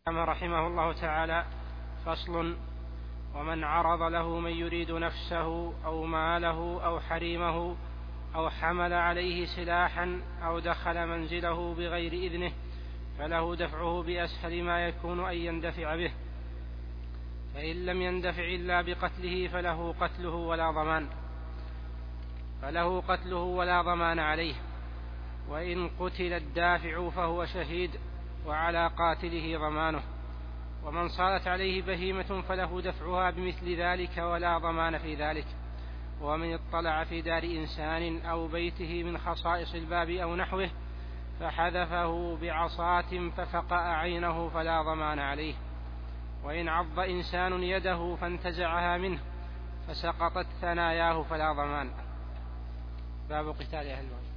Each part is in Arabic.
رحمه الله تعالى: فصل. ومن عرض له من يريد نفسه أو ماله أو حريمه أو حمل عليه سلاحا أو دخل منزله بغير إذنه فله دفعه بأسهل ما يكون أن يندفع به، فإن لم يندفع إلا بقتله فله قتله ولا ضمان عليه، وإن قتل الدافع فهو شهيد وعلى قاتله ضمانه. ومن صارت عليه بهيمة فله دفعها بمثل ذلك ولا ضمان في ذلك. ومن اطلع في دار إنسان أو بيته من خصائص الباب أو نحوه فحذفه بعصاة ففقأ عينه فلا ضمان عليه. وإن عض إنسان يده فانتزعها منه فسقطت ثناياه فلا ضمان. باب قتال أهل البغي.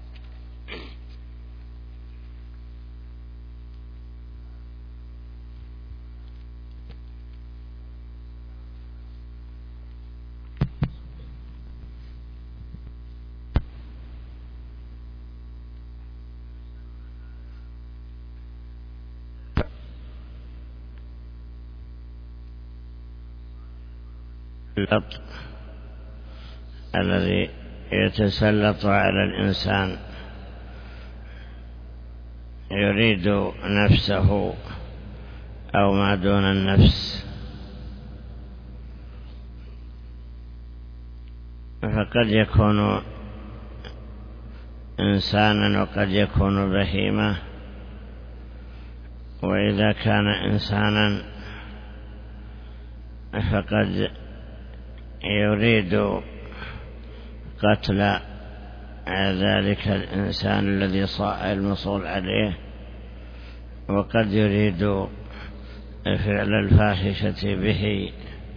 الذي يتسلط على الإنسان يريد نفسه أو ما دون النفس، فقد يكون إنسانا وقد يكون بهيمة. وإذا كان إنسانا فقد يريد قتل ذلك الإنسان الذي صاع المصول عليه، وقد يريد فعل الفاحشة به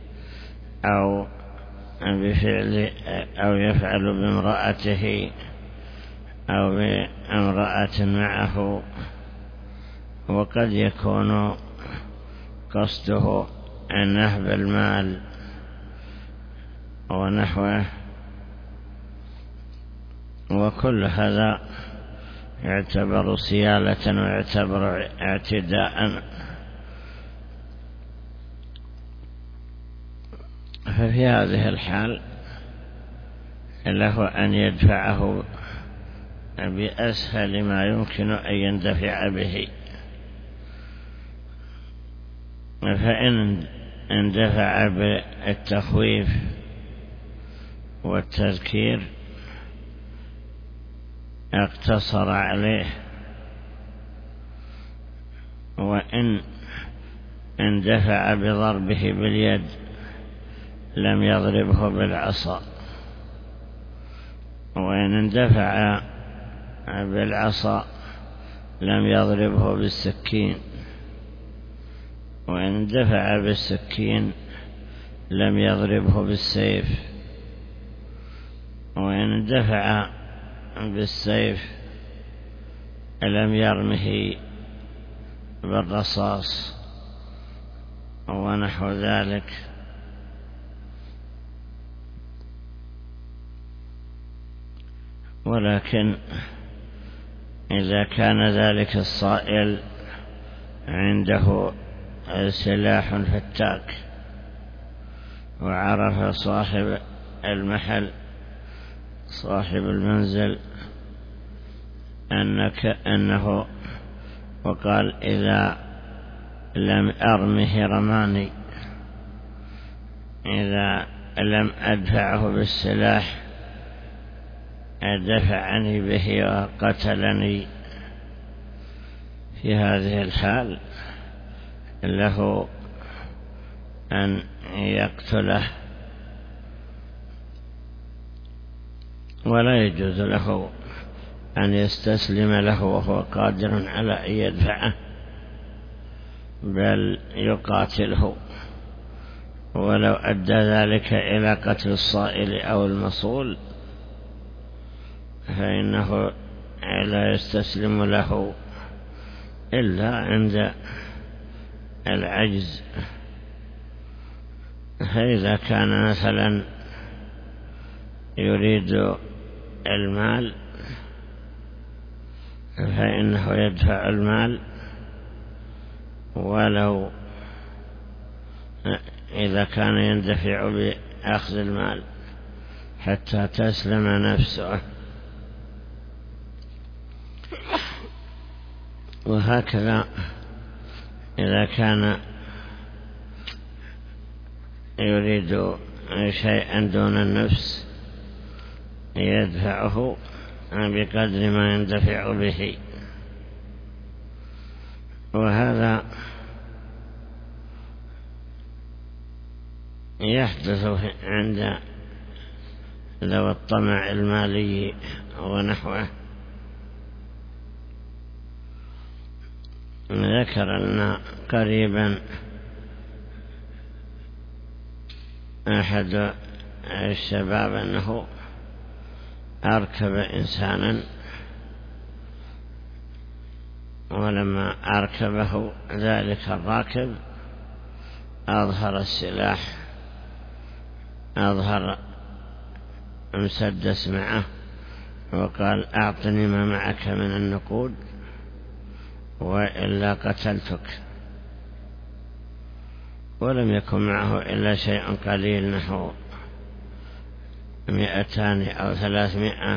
أو يفعل بامرأته أو بامرأة معه، وقد يكون قصده نهب المال ونحوه، وكل هذا يعتبر سيالة ويعتبر اعتداء. ففي هذه الحال له أن يدفعه بأسهل ما يمكن أن يندفع به، فإن اندفع بالتخويف والتذكير اقتصر عليه، وإن اندفع بضربه باليد لم يضربه بالعصا، وإن اندفع بالعصا لم يضربه بالسكين، وإن اندفع بالسكين لم يضربه بالسيف، وإن اندفع بالسيف لم يرمه بالرصاص ونحو ذلك. ولكن إذا كان ذلك الصائل عنده سلاح فتاك وعرف صاحب المحل صاحب المنزل أنه وقال إذا لم أرمه رماني، إذا لم أدفعه بالسلاح دفعني به وقتلني، في هذه الحال له أن يقتله، ولا يجوز له أن يستسلم له وهو قادر على أن يدفعه، بل يقاتله، ولو أدى ذلك إلى قتل الصائل أو المصول فإنه لا يستسلم له إلا عند العجز. فإذا كان مثلا يريد المال فإنه يدفع المال ولو إذا كان يندفع بأخذ المال حتى تسلم نفسه. وهكذا إذا كان يريد شيئا دون النفس يدفعه بقدر ما يندفع به. وهذا يحدث عند ذوي الطمع المالي ونحوه. ذكر لنا قريبا أحد الشباب أنه أركب إنسانا، ولما أركبه ذلك الراكب أظهر السلاح، أظهر مسدس معه، وقال أعطني ما معك من النقود وإلا قتلتك. ولم يكن معه إلا شيء قليل نحو 200 أو 300.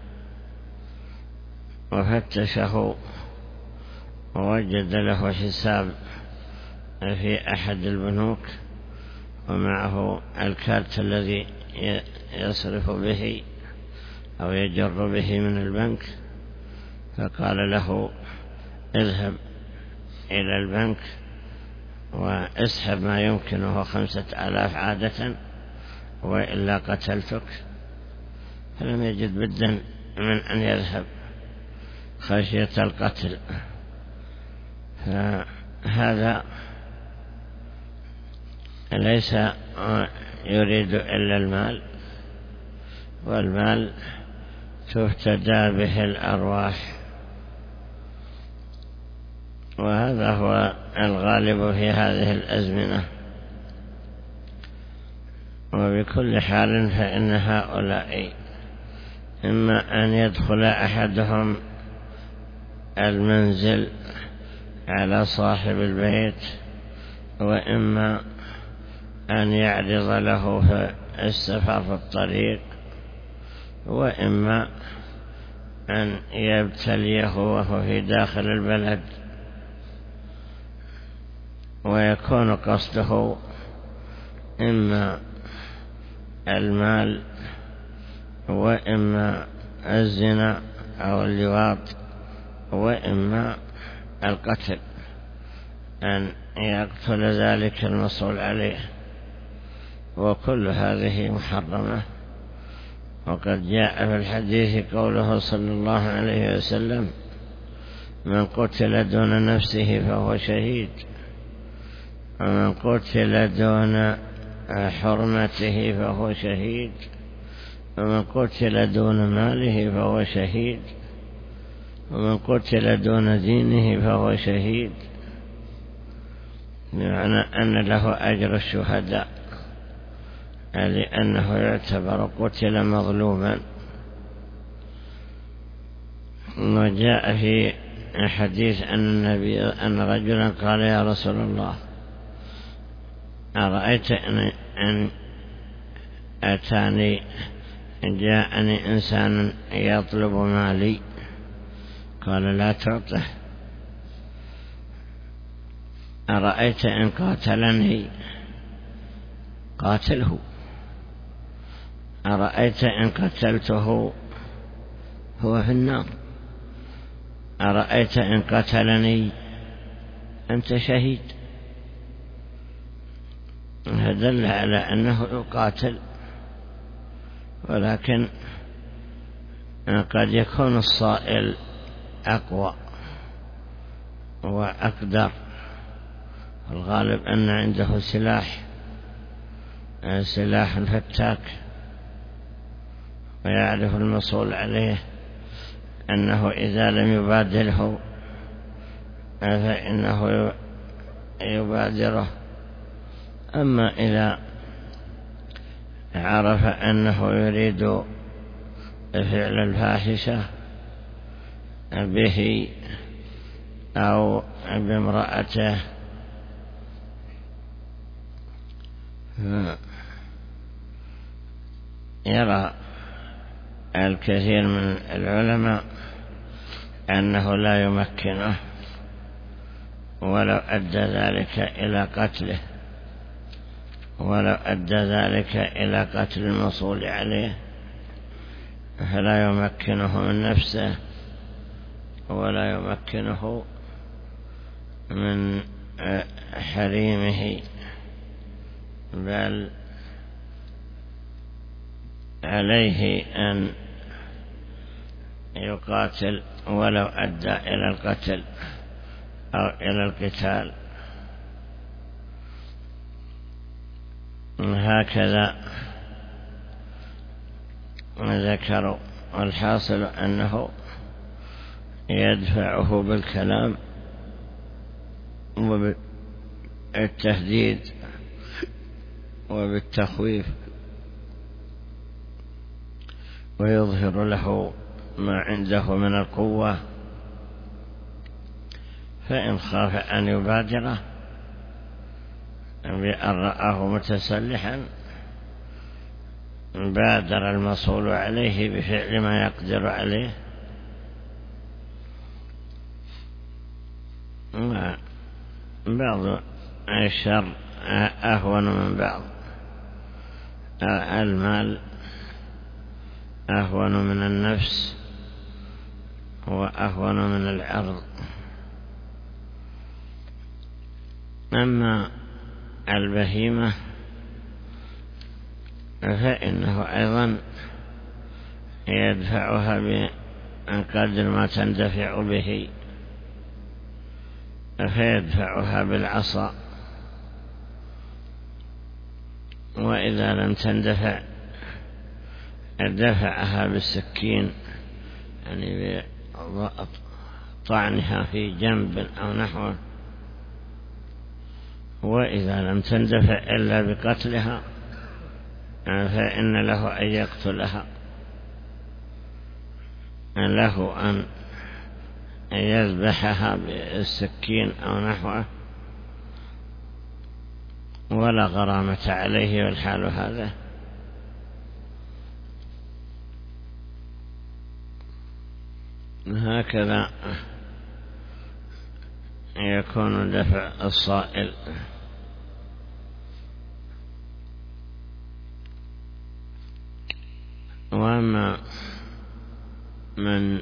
وفتشه ووجد له حساب في أحد البنوك، ومعه الكارت الذي يصرف به أو يجر به من البنك. فقال له اذهب إلى البنك واسحب ما يمكنه 5000 عادة وإلا قتلتك. فلم يجد بدا من أن يذهب خشية القتل. فهذا ليس يريد إلا المال، والمال تفتدى به الأرواح، وهذا هو الغالب في هذه الأزمنة. وبكل حال فإن هؤلاء إما أن يدخل أحدهم المنزل على صاحب البيت، وإما أن يعرض له في السفر في الطريق، وإما أن يبتليه وهو في داخل البلد، ويكون قصده إما المال وإما الزنا أو اللواط وإما القتل، أن يقتل ذلك المصول عليه. وكل هذه محرمة. وقد جاء في الحديث قوله صلى الله عليه وسلم: من قتل دون نفسه فهو شهيد، ومن قتل دون حرمته فهو شهيد، ومن قتل دون ماله فهو شهيد، ومن قتل دون دينه فهو شهيد. بمعنى أن له أجر الشهداء، لأنه يعتبر قتل مظلوما. وجاء في حديث أن رجلا قال: يا رسول الله، أرأيت أن جاءني إنسان يطلب مالي؟ قال: لا تعطه. أرأيت إن قاتلني؟ قاتله. أرأيت إن قتلته؟ هو في النار. أرأيت إن قتلني؟ أنت شهيد. فدل على أنه يقاتل، ولكن قد يكون الصائل أقوى وأقدر. الغالب أن عنده سلاح فتاك، ويعرف المصول عليه أنه إذا لم يبادله فإنه يبادره. أما إذا عرف أنه يريد فعل الفاحشة به أو بامرأته يرى الكثير من العلماء أنه لا يمكنه ولو أدى ذلك إلى قتله، ولو أدى ذلك إلى قتل المصول عليه، فلا يمكنه من نفسه ولا يمكنه من حريمه، بل عليه أن يقاتل ولو أدى إلى القتل أو إلى القتال. هكذا ذكروا. والحاصل أنه يدفعه بالكلام وبالتهديد وبالتخويف، ويظهر له ما عنده من القوة، فإن خاف أن يبادره بأن رآه متسلحا بادر المصول عليه بفعل ما يقدر عليه. بعض الشر أهون من بعض، المال أهون من النفس وأهون من العرض. أما البهيمة فإنه أيضا يدفعها بقدر ما تندفع به، فيدفعها بالعصا، وإذا لم تندفع دفعها بالسكين، يعني بطعنها في جنب أو نحوه، وإذا لم تندفع إلا بقتلها فإن له أن يقتلها، له أن يذبحها بالسكين أو نحوه ولا غرامة عليه والحال هذا. هكذا يكون دفع الصائل. وأما من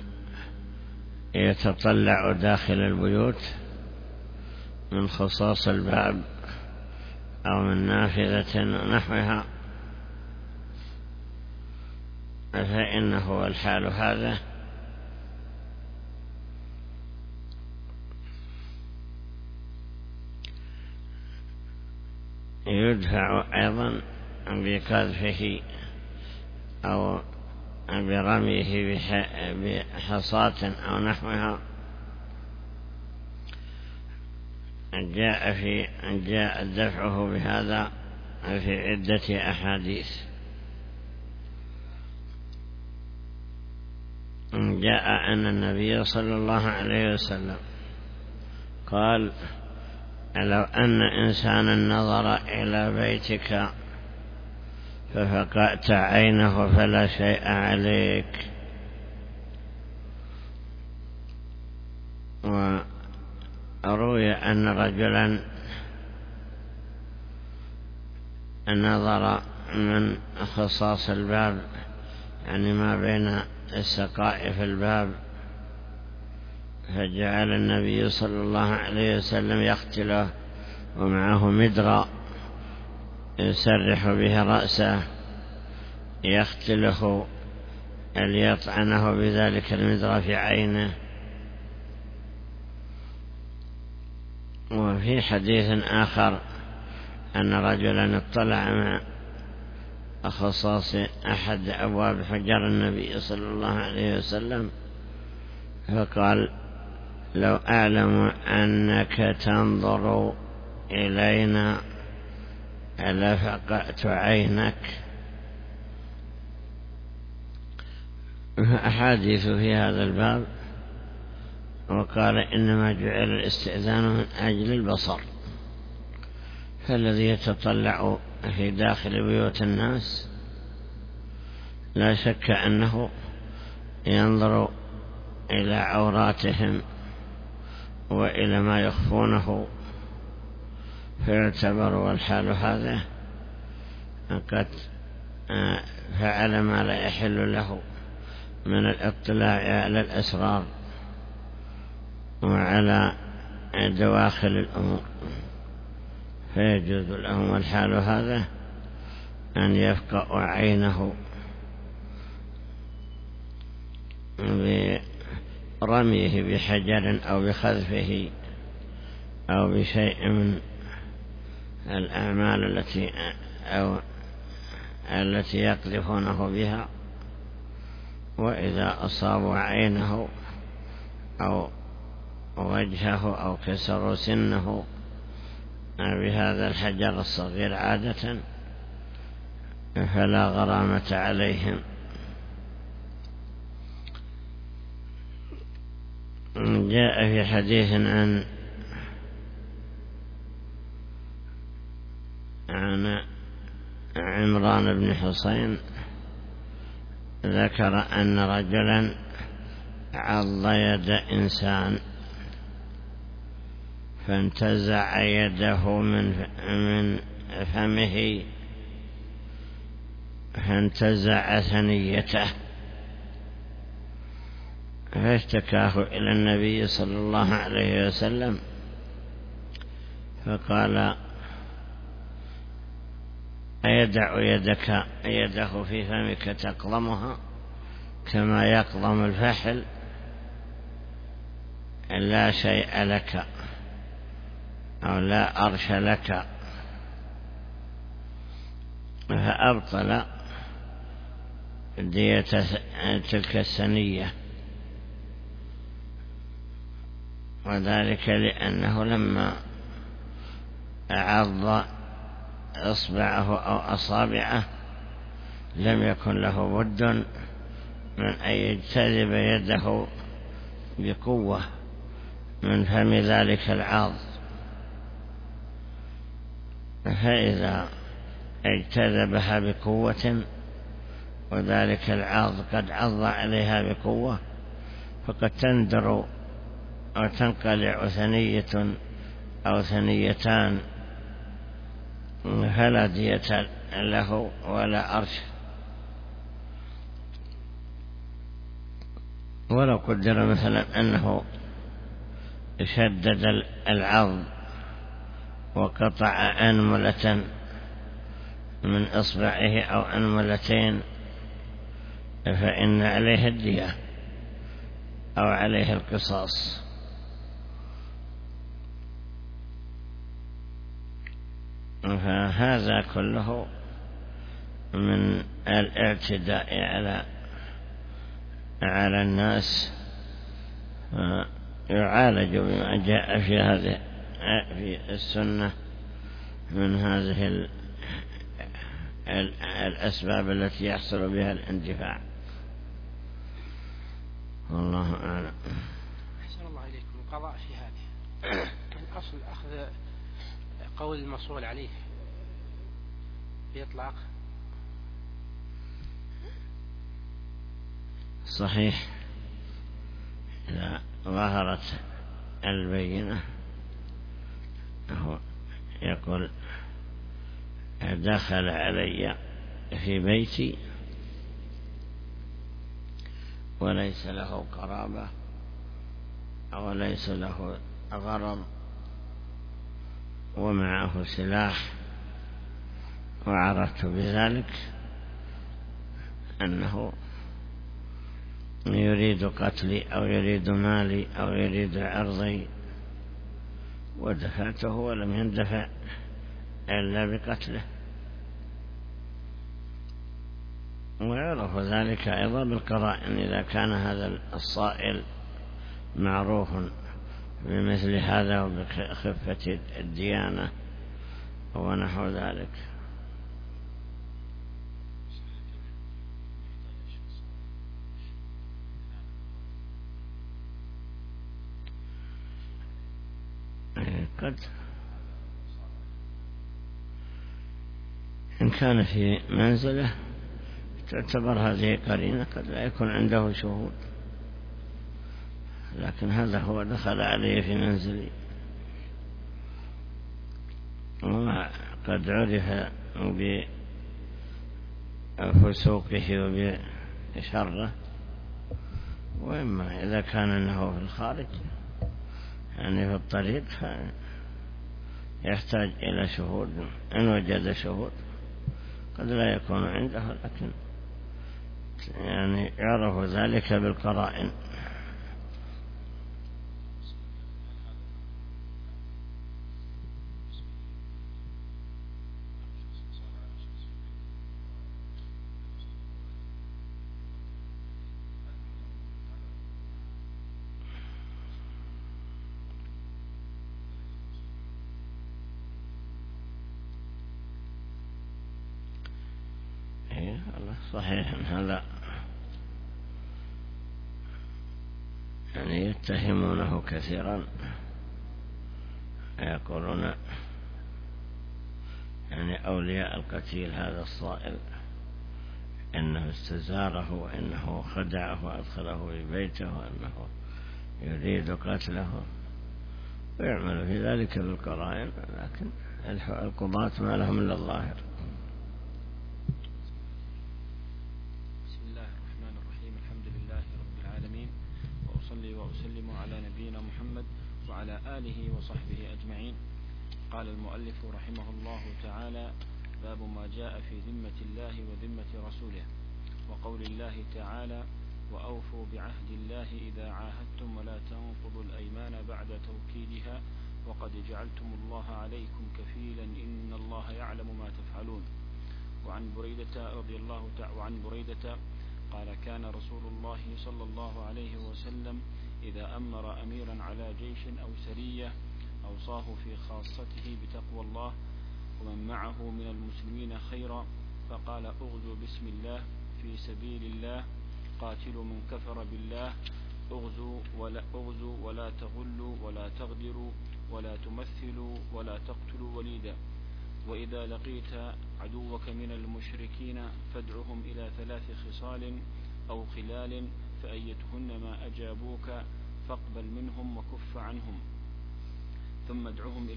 يتطلع داخل البيوت من خصاص الباب أو من نافذة ونحوها فإنه الحال هذا يدفع أيضا بقذفه أو برميه بحصاة أو نحوها. جاء دفعه بهذا في عدة أحاديث. جاء أن النبي صلى الله عليه وسلم قال: لو أن إنسانا نظر إلى بيتك ففقأت عينه فلا شيء عليك. وروي أن رجلا نظر من خصاص الباب، يعني ما بين السقائف الباب، فجعل النبي صلى الله عليه وسلم يختله ومعه مدرى يسرح به رأسه يختله ليطعنه بذلك المدرى في عينه. وفي حديث آخر أن رجلا اطلع مع خصاص أحد أبواب حجر النبي صلى الله عليه وسلم فقال: لو أعلم أنك تنظر إلينا لفقأت عينك. أحاديث في هذا الباب. وقال: إنما جعل الاستئذان من أجل البصر، فالذي يتطلع في داخل بيوت الناس لا شك أنه ينظر إلى عوراتهم وإلى ما يخفونه، فيعتبر والحال هذا قد فعل ما لا يحل له من الاطلاع على الأسرار وعلى دواخل الأمور، فيجوز لهم الحال هذا أن يفقأ عينه برميه بحجر أو بخذفه أو بشيء من الأعمال التي يقذفونه بها، وإذا أصابوا عينه أو وجهه أو كسروا سنه بهذا الحجر الصغير عادة فلا غرامة عليهم. جاء في حديث عن عمران بن حسين ذكر أن رجلا عض يد إنسان فانتزع يده من فمه فانتزع ثنيته، فاشتكاه إلى النبي صلى الله عليه وسلم فقال: أيدع يده في فمك تقلمها كما يقلم الفحل؟ لا شيء لك أو لا أرش لك. فأبطل دية تلك الثنية، وذلك لأنه لما عض إصبعه أو أصابعه لم يكن له بد من أن يجتذب يده بقوة من فم ذلك العاض، فإذا اجتذبها بقوة وذلك العاض قد عض عليها بقوة فقد تندر أو تنقلع ثنية أو ثنيتان، فلا دية له ولا أرش. ولو قدر مثلا أنه شدد العض وقطع أنملة من إصبعه أو أنملتين فإن عليه الدية أو عليه القصاص. فهذا كله من الاعتداء على الناس، يعالج بما جاء في السنة من هذه الأسباب التي يحصل بها الاندفاع. والله أعلم. أحسن الله إليكم. القضاء في هذه الأصل أخذ قول المصول عليه بإطلاق. صحيح، إذا ظهرت البينة يقول: دخل علي في بيتي وليس له قرابة أو ليس له غرض ومعه سلاح، وعرفت بذلك أنه يريد قتلي أو يريد مالي أو يريد عرضي، ودفعته ولم يندفع إلا بقتله. ويعرف ذلك أيضا بالقرائن، إذا كان هذا الصائل معروف بمثل هذا وبخفة الديانة ونحو ذلك. قد إن كان في منزله تعتبر هذه قرينة، قد لا يكون عنده شهود، لكن هذا هو دخل عليه في منزلي وقد عرف بفسوقه وبشره. وإما إذا كان أنه في الخارج يعني في الطريق يحتاج إلى شهود، إن وجد شهود قد لا يكون عنده، لكن يعني يعرف ذلك بالقرائن. صحيح هذا يعني يتهمونه كثيرا، يقولون يعني أولياء القتيل هذا الصائل إنه استزاره وإنه خدعه وأدخله في بيته وإنه يريد قتله، ويعمل في ذلك بالقرائن، لكن القضاة ما لهم إلا الظاهر. وأسلم على نبينا محمد وعلى آله وصحبه أجمعين. قال المؤلف رحمه الله تعالى: باب ما جاء في ذمة الله وذمة رسوله، وقول الله تعالى: وأوفوا بعهد الله إذا عاهدتم ولا تنقضوا الأيمان بعد توكيدها وقد جعلتم الله عليكم كفيلا إن الله يعلم ما تفعلون. وعن بريدة قال: كان رسول الله صلى الله عليه وسلم إذا أمر أميرا على جيش أو سرية أوصاه في خاصته بتقوى الله ومن معه من المسلمين خيرا، فقال: اغزوا بسم الله في سبيل الله، قاتلوا من كفر بالله، اغزوا ولا تغلوا ولا تغدروا ولا تمثلوا ولا تقتلوا وليدا. وإذا لقيت عدوك من المشركين فادعهم إلى 3 خصال أو خلال، فأيتهن ما أجابوك فاقبل منهم وكف عنهم، ثم ادعهم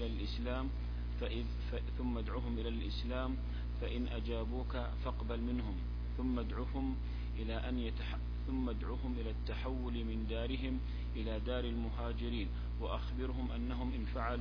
إلى الإسلام فإن أجابوك فاقبل منهم، ثم ادعهم إلى التحول من دارهم إلى دار المهاجرين، وأخبرهم أنهم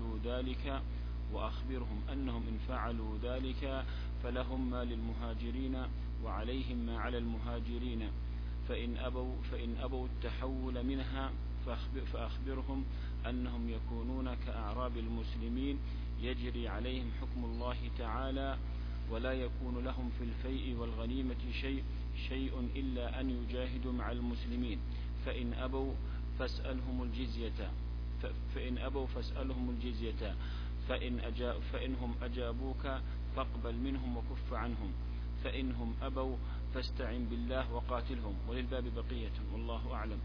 إن فعلوا ذلك فلهم ما للمهاجرين وعليهم ما على المهاجرين، فإن أبوا التحول منها فأخبرهم أنهم يكونون كأعراب المسلمين يجري عليهم حكم الله تعالى، ولا يكون لهم في الفيء والغنيمة شيء إلا أن يجاهدوا مع المسلمين، فإن أبوا فاسألهم الجزية، فإنهم أجابوك فاقبل منهم وكف عنهم، فإنهم أبوا فاستعن بالله وقاتلهم. وللباب بقية، والله أعلم.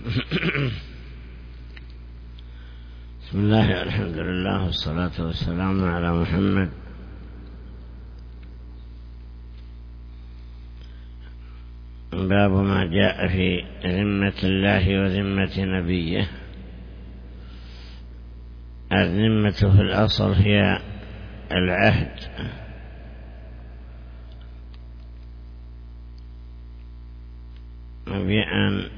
بسم الله الحمد لله والصلاة والسلام على محمد. باب ما جاء في ذمة الله وذمة نبيه. الذمة في الأصل هي العهد، بأن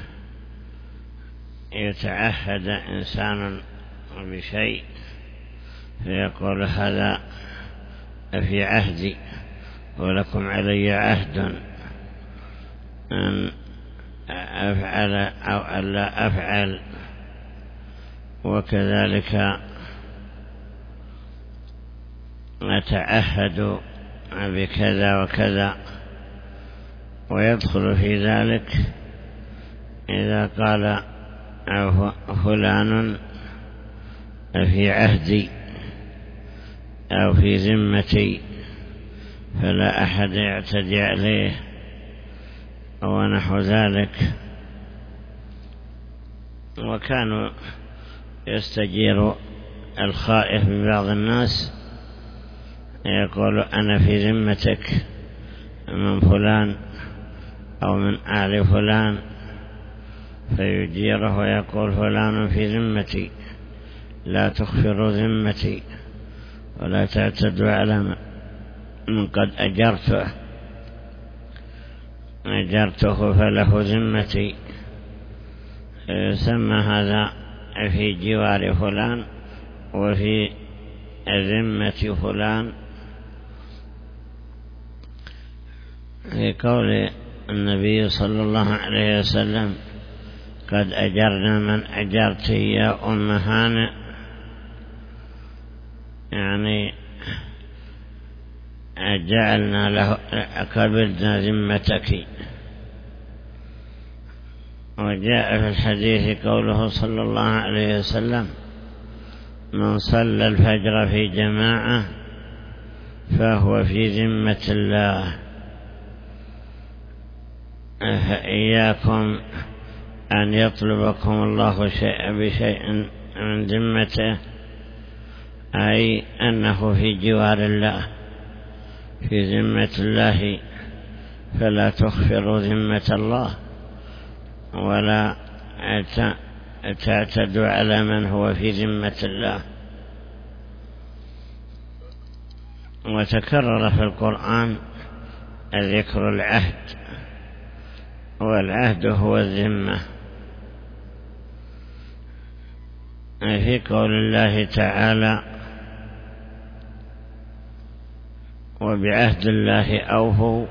يتعهد إنسان بشيء فيقول هذا في عهدي ولكم علي عهد أن أفعل أو ألا أفعل، وكذلك أتعهد بكذا وكذا. ويدخل في ذلك إذا قال فلان في عهدي أو في ذمتي فلا أحد يعتدي عليه ونحو ذلك. وكانوا يستجير الخائف ببعض الناس يقول أنا في ذمتك من فلان أو من آل فلان، فيجيره ويقول فلان في ذمتي لا تخفروا ذمتي ولا تعتدوا على من قد أجرته فله ذمتي. يسمى هذا في جوار فلان وفي ذمة فلان. في قول النبي صلى الله عليه وسلم قد أجرنا من أجرت يا أم هانئ، يعني جعلنا له قبلنا ذمتك. وجاء في الحديث قوله صلى الله عليه وسلم من صلى الفجر في جماعة فهو في ذمة الله. فإياكم أن يطلبكم الله بشيء من ذمته، أي أنه في جوار الله في ذمة الله، فلا تخفروا ذمة الله ولا تعتدوا على من هو في ذمة الله. وتكرر في القرآن ذكر العهد، والعهد هو الذمة. في قول الله تعالى وبعهد الله أوفوا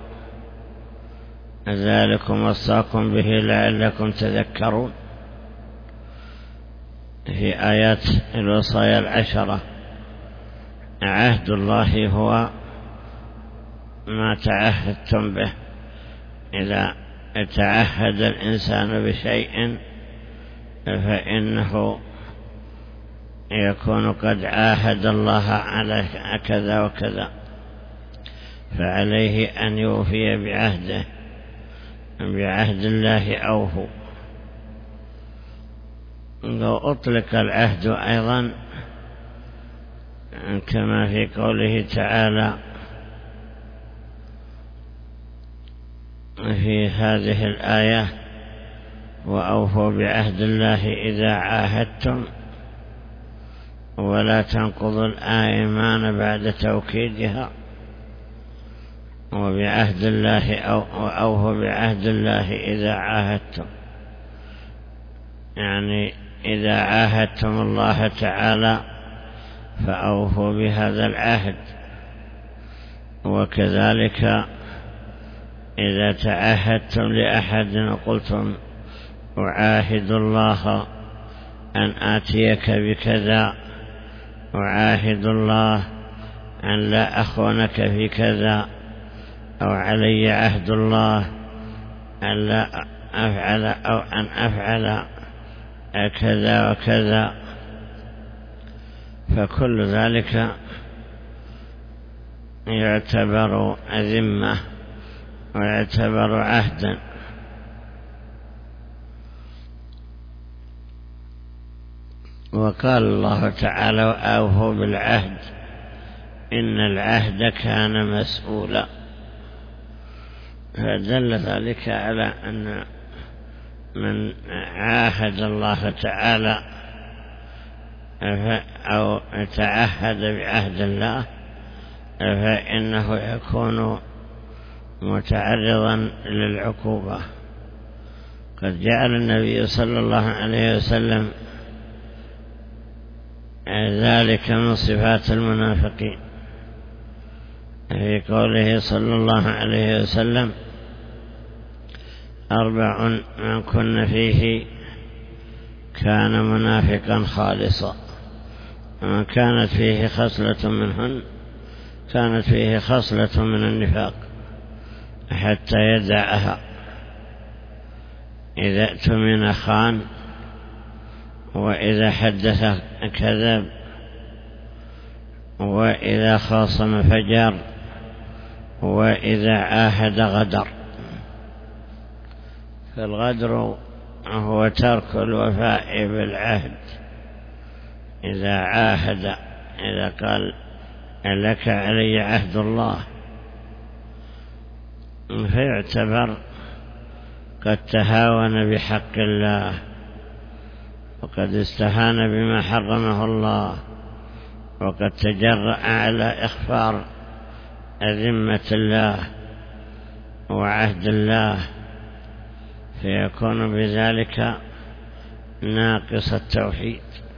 ذلكم وصاكم به لعلكم تذكرون. في آيات الوصايا العشرة عهد الله هو ما تعهدتم به. إذا تعهد الإنسان بشيء فإنه يكون قد عاهد الله على كذا وكذا، فعليه أن يوفي بعهده. بعهد الله أوفوا. لو أطلق العهد أيضا كما في قوله تعالى في هذه الآية وأوفوا بعهد الله إذا عاهدتم ولا تنقضوا الأيمان بعد توكيدها. وبعهد الله أوفوا بعهد الله إذا عاهدتم، يعني إذا عاهدتم الله تعالى فأوفوا بهذا العهد. وكذلك إذا تعاهدتم لأحد وقلتم أعاهد الله أن آتيك بكذا، أعاهد الله أن لا أخونك في كذا، أو علي عهد الله أن لا أفعل أو أن أفعل كذا وكذا، فكل ذلك يعتبر ذمة ويعتبر عهدا. وقال الله تعالى وأوفوا بالعهد إن العهد كان مسؤولا، فدل ذلك على أن من عاهد الله تعالى أو تعهد بعهد الله فإنه يكون متعرضا للعقوبة. قد جعل النبي صلى الله عليه وسلم ذلك من صفات المنافقين في قوله صلى الله عليه وسلم 4 من كن فيه كان منافقا خالصا، ومن كانت فيه خصلة منهن كانت فيه خصلة من النفاق حتى يدعها: إذا اؤتمن خان، وإذا حدث كذب، وإذا خاصم فجر، وإذا عاهد غدر. فالغدر هو ترك الوفاء بالعهد. إذا عاهد، إذا قال لك علي عهد الله، فيعتبر قد تهاون بحق الله وقد استهان بما حرمه الله، وقد تجرأ على إخفار ذمة الله وعهد الله، فيكون بذلك ناقص التوحيد،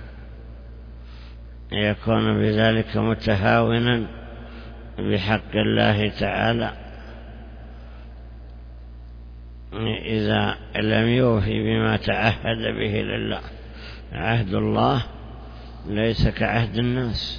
يكون بذلك متهاونا بحق الله تعالى إذا لم يوفي بما تعهد به لله. عهد الله ليس كعهد الناس،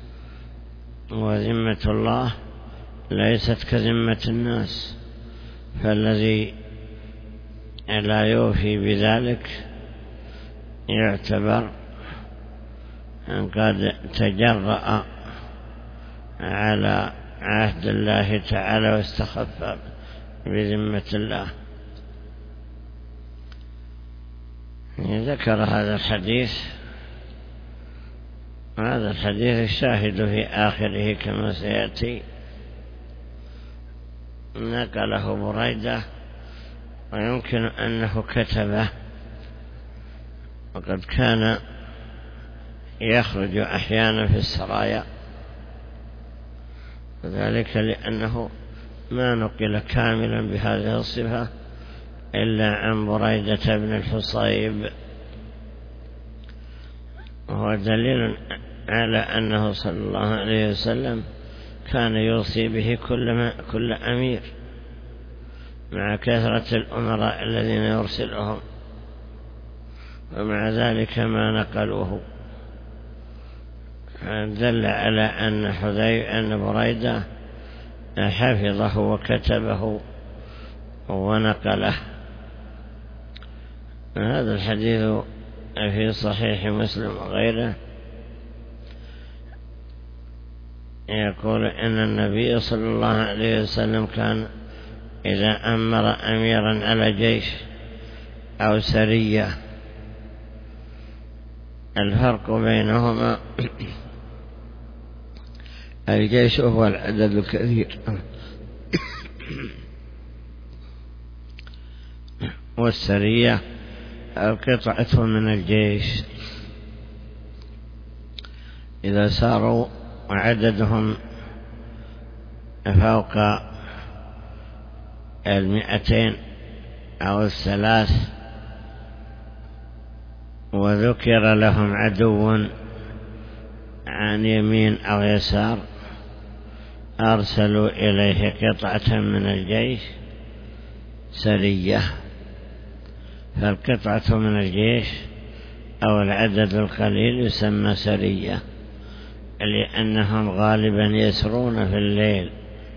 وذمة الله ليست كذمة الناس، فالذي لا يوفي بذلك يعتبر أن قد تجرأ على عهد الله تعالى واستخف بذمة الله. ذكر هذا الحديث، هذا الحديث الشاهد في آخره كما سيأتي، نقله بريدة، ويمكن أنه كتبه، وقد كان يخرج أحيانا في السرايا، وذلك لأنه ما نقل كاملا بهذه الصفة إلا عن بريدة بن الحصيب، وهو دليل على أنه صلى الله عليه وسلم كان يوصي به كل أمير مع كثرة الأمراء الذين يرسلهم، ومع ذلك ما نقلوه، دل على أن بريدة حفظه وكتبه ونقله. هذا الحديث في صحيح مسلم وغيره، يقول إن النبي صلى الله عليه وسلم كان إذا أمر أميرا على جيش أو سرية، الفرق بينهما الجيش هو العدد الكثير، والسرية القطعة من الجيش. إذا ساروا عددهم فوق 200 أو 3 وذكر لهم عدو عن يمين أو يسار، أرسلوا إليه قطعة من الجيش سرية. فالقطعة من الجيش أو العدد القليل يسمى سرية، لأنهم غالبا يسرون في الليل،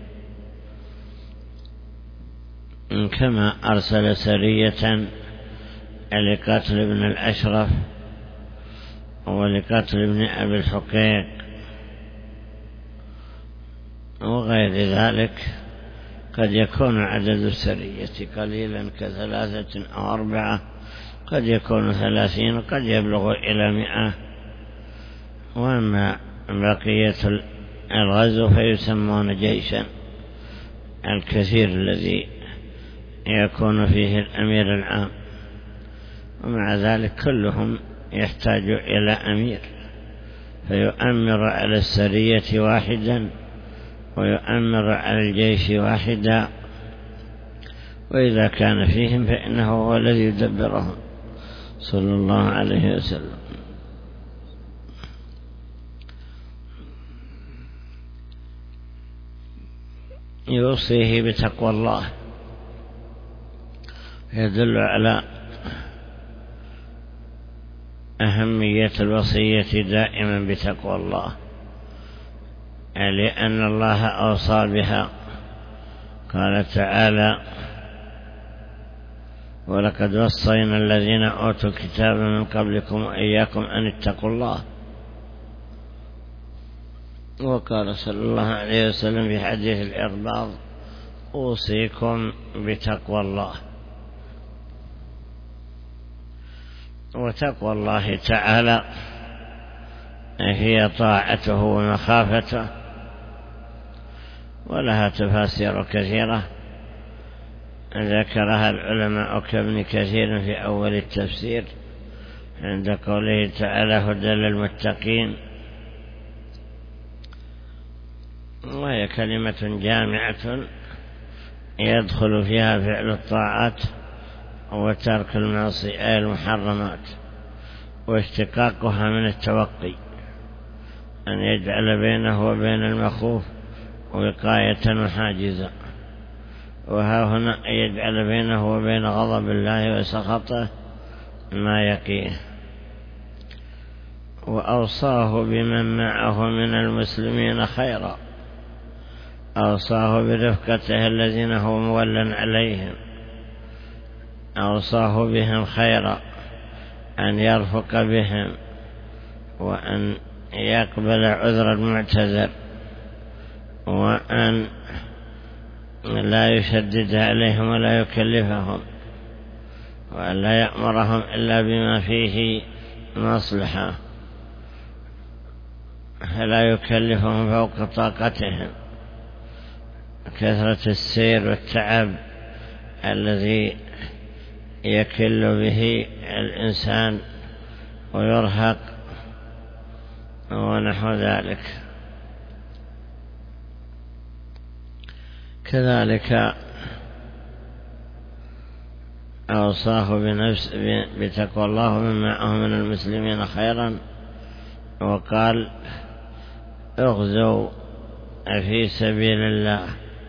كما أرسل سرية لقتل ابن الأشرف ولقتل ابن أبي الحقيق وغير ذلك. قد يكون عدد السرية قليلا ك3 أو 4، قد يكون 30، قد يبلغ إلى 100 وأما بقية الغزو فيسمون جيشا، الكثير الذي يكون فيه الأمير العام، ومع ذلك كلهم يحتاج إلى أمير فيؤمر على السرية واحدا ويؤمر على الجيش واحدا، وإذا كان فيهم فإنه هو الذي يدبرهم صلى الله عليه وسلم. يوصيه بتقوى الله، يدل على أهمية الوصية دائما بتقوى الله، لأن الله أوصى بها. قال تعالى: ولقد وصينا الذين أوتوا الكتاب من قبلكم وإياكم أن اتقوا الله. وقال صلى الله عليه وسلم في حديث الإرباض: أوصيكم بتقوى الله. وتقوى الله تعالى هي طاعته ومخافته، ولها تفاسير كثيرة ذكرها العلماء كابن كثير في أول التفسير عند قوله تعالى: هدى للمتقين. وهي كلمة جامعة يدخل فيها فعل الطاعات وترك المعصية المحرمات، واشتقاقها من التوقي، أن يجعل بينه وبين المخوف وقاية وحاجزا، وها هنا يجعل بينه وبين غضب الله وسخطه ما يقيه. وأوصاه بمن معه من المسلمين خيرا، أوصاه برفقته الذين هو مولى عليهم، أوصاه بهم خيرا، أن يرفق بهم وأن يقبل عذر المعتذر، وأن لا يشدد عليهم ولا يكلفهم، وأن لا يأمرهم إلا بما فيه مصلحة، فلا يكلفهم فوق طاقتهم. كثرة السير والتعب الذي يكل به الإنسان ويرهق ونحو ذلك. كذلك أوصاه بتقوى الله ومن معه من المسلمين خيرا، وقال: اغزوا في سبيل الله،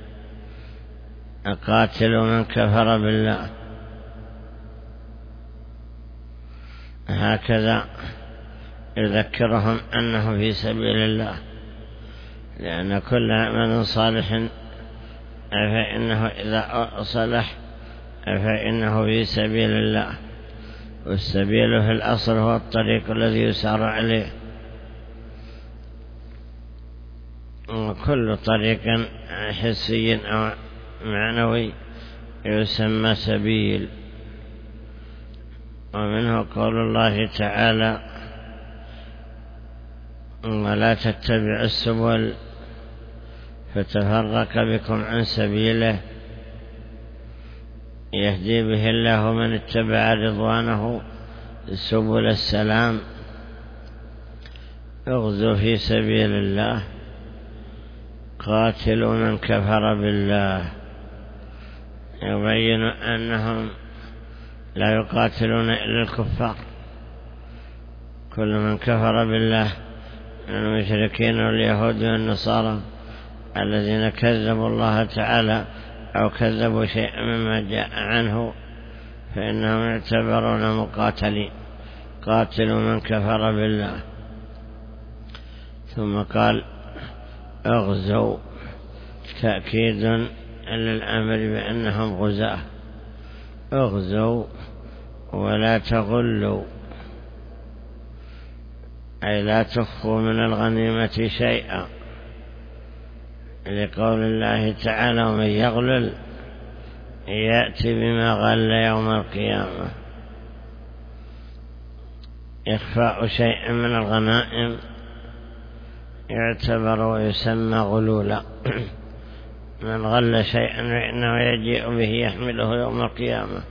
قاتلوا من كفر بالله. هكذا يذكرهم أنه في سبيل الله، لأن كل عمل صالح فإنه إذا صلح فإنه في سبيل الله، والسبيل في الأصل هو الطريق الذي يسار عليه، وكل طريق حسي أو معنوي يسمى سبيل. ومنه قول الله تعالى: ولا تتبعوا السبل فتفرق بكم عن سبيله، يهدي به الله من اتبع رضوانه سبل السلام. اغزوا في سبيل الله، قاتلوا من كفر بالله. يبين أنهم لا يقاتلون إلا الكفار، كل من كفر بالله من المشركين واليهود والنصارى الذين كذبوا الله تعالى أو كذبوا شيئا مما جاء عنه فإنهم يعتبرون مقاتلين. قاتلوا من كفر بالله. ثم قال: اغزوا، تأكيد للأمر بأنهم غزاة. اغزوا ولا تغلوا، أي لا تخفوا من الغنيمة شيئا، لقول الله تعالى: ومن يغلل يأتي بما غل يوم القيامة. إخفاء شيء من الغنائم يعتبر ويسمى غلولا. من غل شيئا فإنه يجيء به يحمله يوم القيامة.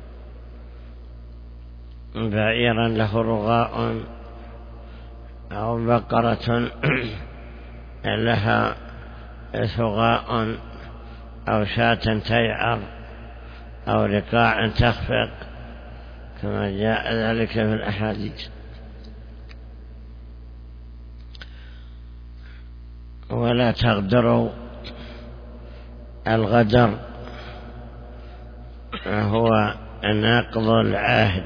بعيرا له رغاء أو بقرة لها ثغاء أو شاة تيعر أو رقاع تخفق كما جاء ذلك في الأحاديث. ولا تغدروا. الغدر هو نقض العهد.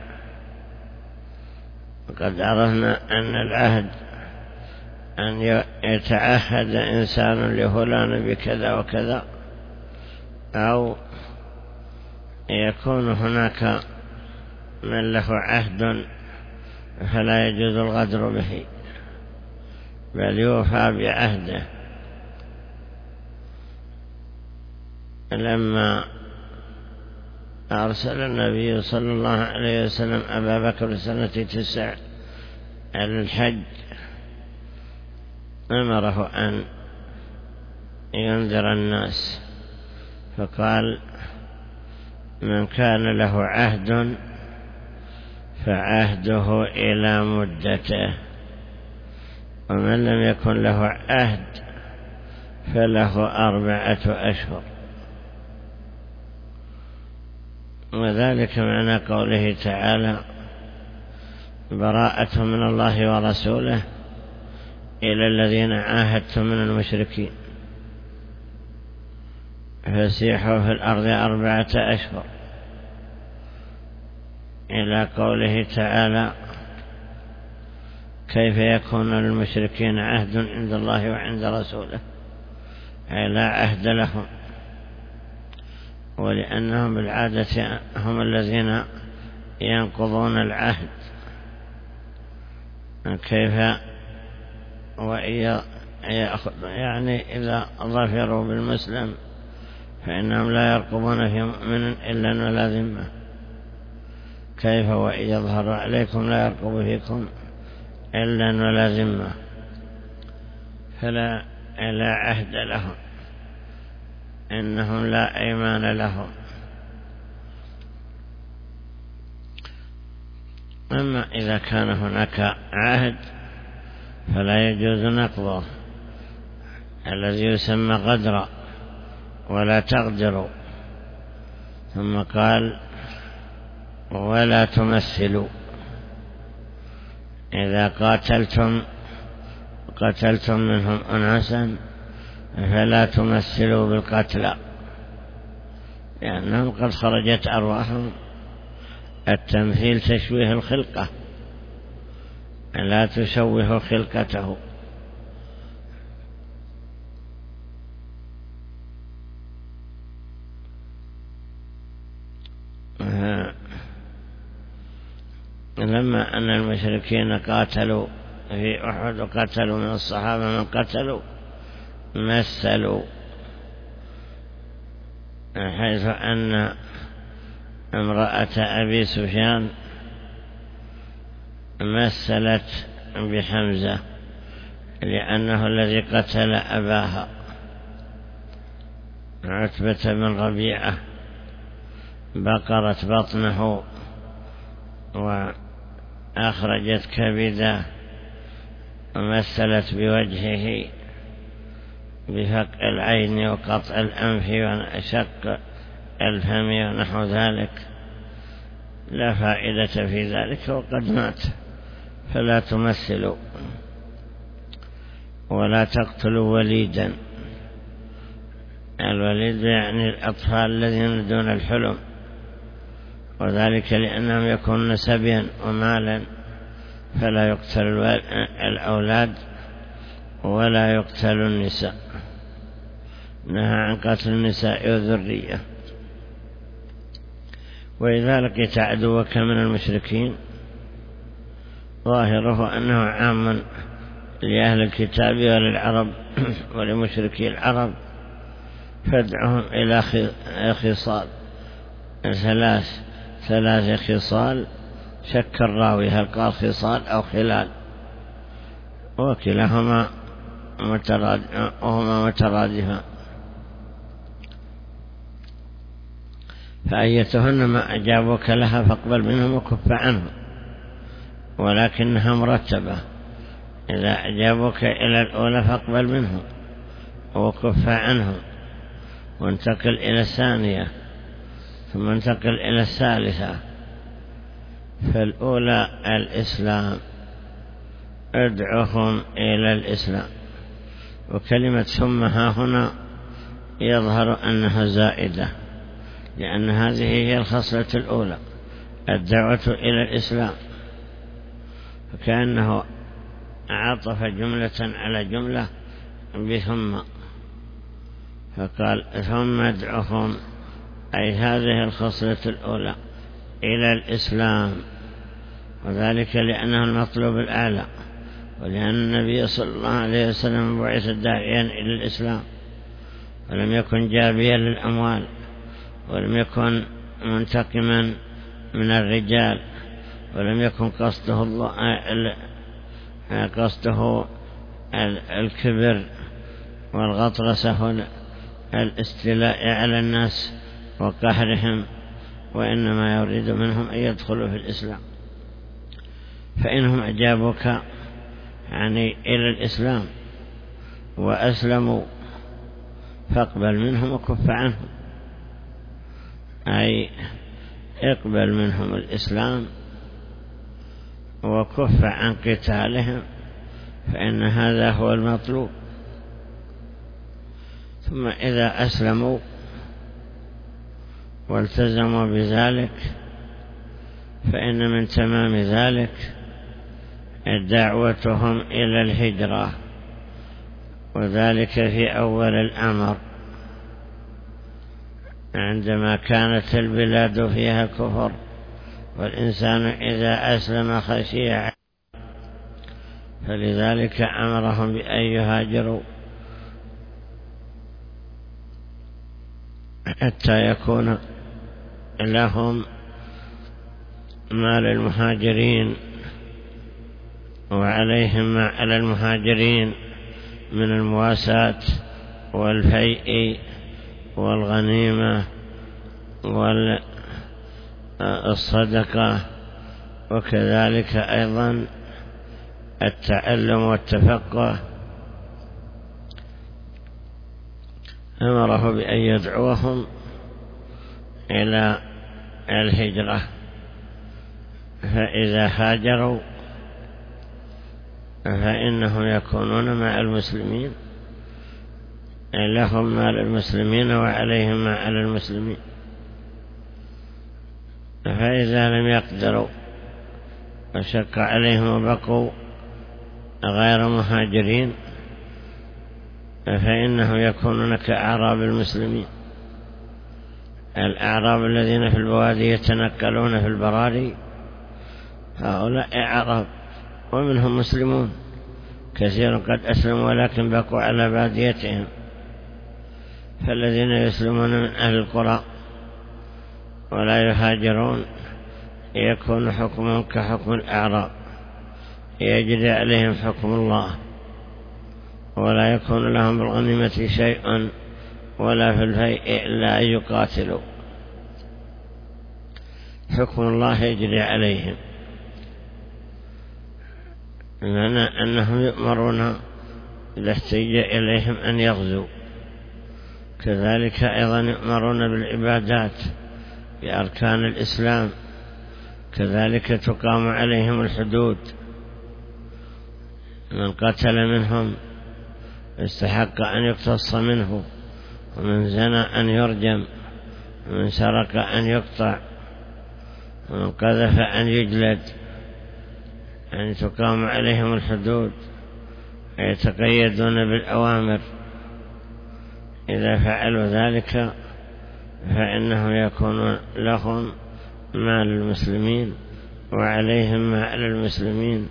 وقد عرفنا أن العهد أن يتعهد إنسان لفلان بكذا وكذا، أو يكون هناك من له عهد فلا يجوز الغدر به، بل يوفى بعهده. لما أرسل النبي صلى الله عليه وسلم أبا بكر سنة 9 على الحج، أمره أن ينذر الناس، فقال: من كان له عهد فعهده إلى مدته، ومن لم يكن له عهد فله 4 أشهر. وذلك معنى قوله تعالى: براءة من الله ورسوله إلى الذين عاهدتم من المشركين فسيحوا في الأرض 4 أشهر، إلى قوله تعالى: كيف يكون للمشركين عهد عند الله وعند رسوله، أي لا عهد لهم، ولأنهم بالعادة هم الذين ينقضون العهد. كيف يعني إذا ظفروا بالمسلم فإنهم لا يرقبون في مؤمن إلا ولا ذمة، كيف وإن يظهر عليكم لا يرقب فيكم إلا ولا ذمة، فلا عهد لهم، إنهم لا أيمان لهم. أما إذا كان هناك عهد فلا يجوز نقضه، الذي يسمى غدرا. ولا تغدروا. ثم قال: ولا تمثلوا. إذا قتلتم منهم أناسا فلا تمثلوا بالقتلى، لأنهم قد خرجت أرواحهم. التمثيل تشويه الخلقة، لا تشوه خلقته. لما أن المشركين قاتلوا في أحد وقتلوا من الصحابة من قتلوا، مثلوا، حيث أن امرأة أبي سفيان مثلت بحمزة لأنه الذي قتل أباها عتبة بن ربيعة، بقرت بطنه وأخرجت كبده، ومثلت بوجهه بفك العين وقطع الأنف وشق الفم ونحو ذلك، لا فائدة في ذلك وقد مات. فلا تمثلوا. ولا تقتلوا وليدا. الوليد يعني الأطفال الذين دون الحلم، وذلك لأنهم يكونون سبيا ومالا، فلا يقتل الأولاد ولا يقتل النساء. نهى عن قتل النساء والذرية. وإذا لقيت عدوك من المشركين ظاهره أنه عام لأهل الكتاب وللعرب ولمشركي العرب، فادعهم إلى خصال ثلاث خصال. شك الراوي هل قال خصال أو خلال، وكلاهما مترادفان، فأيتهن ما أجابوك لها فاقبل منهم وكف عنهم، ولكنها مرتبة، إذا أجابوك إلى الأولى فاقبل منهم وكف عنهم، وانتقل إلى الثانية ثم انتقل إلى الثالثة. فالأولى الإسلام، ادعوهم إلى الإسلام، وكلمة ثم ها هنا يظهر أنها زائدة، لأن هذه هي الخصلة الأولى، الدعوة إلى الإسلام، فكأنه عطف جملة على جملة بثم، فقال ثم ادعوهم، أي هذه الخصلة الأولى إلى الإسلام، وذلك لأنه المطلوب الأعلى، ولأن النبي صلى الله عليه وسلم بعث داعيا إلى الإسلام، ولم يكن جابيا للأموال، ولم يكن منتقما من الرجال، ولم يكن قصده الكبر والغطرسة والاستيلاء على الناس وقهرهم، وإنما يريد منهم أن يدخلوا في الإسلام. فإنهم أجابوك يعني إلى الإسلام وأسلموا فاقبل منهم وكف عنهم، أي اقبل منهم الإسلام وكف عن قتالهم، فإن هذا هو المطلوب. ثم إذا أسلموا والتزموا بذلك فإن من تمام ذلك دعوتهم إلى الهجرة، وذلك في أول الأمر عندما كانت البلاد فيها كفر، والإنسان إذا أسلم خشي، فلذلك أمرهم بأن يهاجروا حتى يكون لهم ما للمهاجرين وعليهم ما على المهاجرين من المواساة والفيء والغنيمة والصدقة، وكذلك أيضا التعلم والتفقه. أمره بأن يدعوهم إلى الهجرة، فإذا هاجروا فإنهم يكونون مع المسلمين، لهم ما للمسلمين وعليهم ما على المسلمين. فإذا لم يقدروا وشق عليهم وبقوا غير مهاجرين فإنهم يكونون كأعراب المسلمين، الأعراب الذين في البوادي يتنقلون في البراري، هؤلاء أعراب ومنهم مسلمون كثير قد أسلموا ولكن بقوا على باديتهم. فالذين يسلمون من أهل القرى ولا يهاجرون يكون حكمهم كحكم الأعراب، يجري عليهم حكم الله، ولا يكون لهم بالغنيمة شيء ولا في الفيء إلا أن يقاتلوا، حكم الله يجري عليهم، بمعنى أنهم يؤمرون إذا احتج إليهم أن يغزوا. كذلك أيضا يؤمرون بالعبادات بأركان الإسلام، كذلك تقام عليهم الحدود، من قتل منهم استحق أن يقتص منه، ومن زنى أن يرجم، ومن سرق أن يقطع، ومن قذف أن يجلد، أن تقام عليهم الحدود، يتقيدون بالأوامر. إذا فعلوا ذلك فإنهم يكون لهم ما للمسلمين وعليهم ما على المسلمين،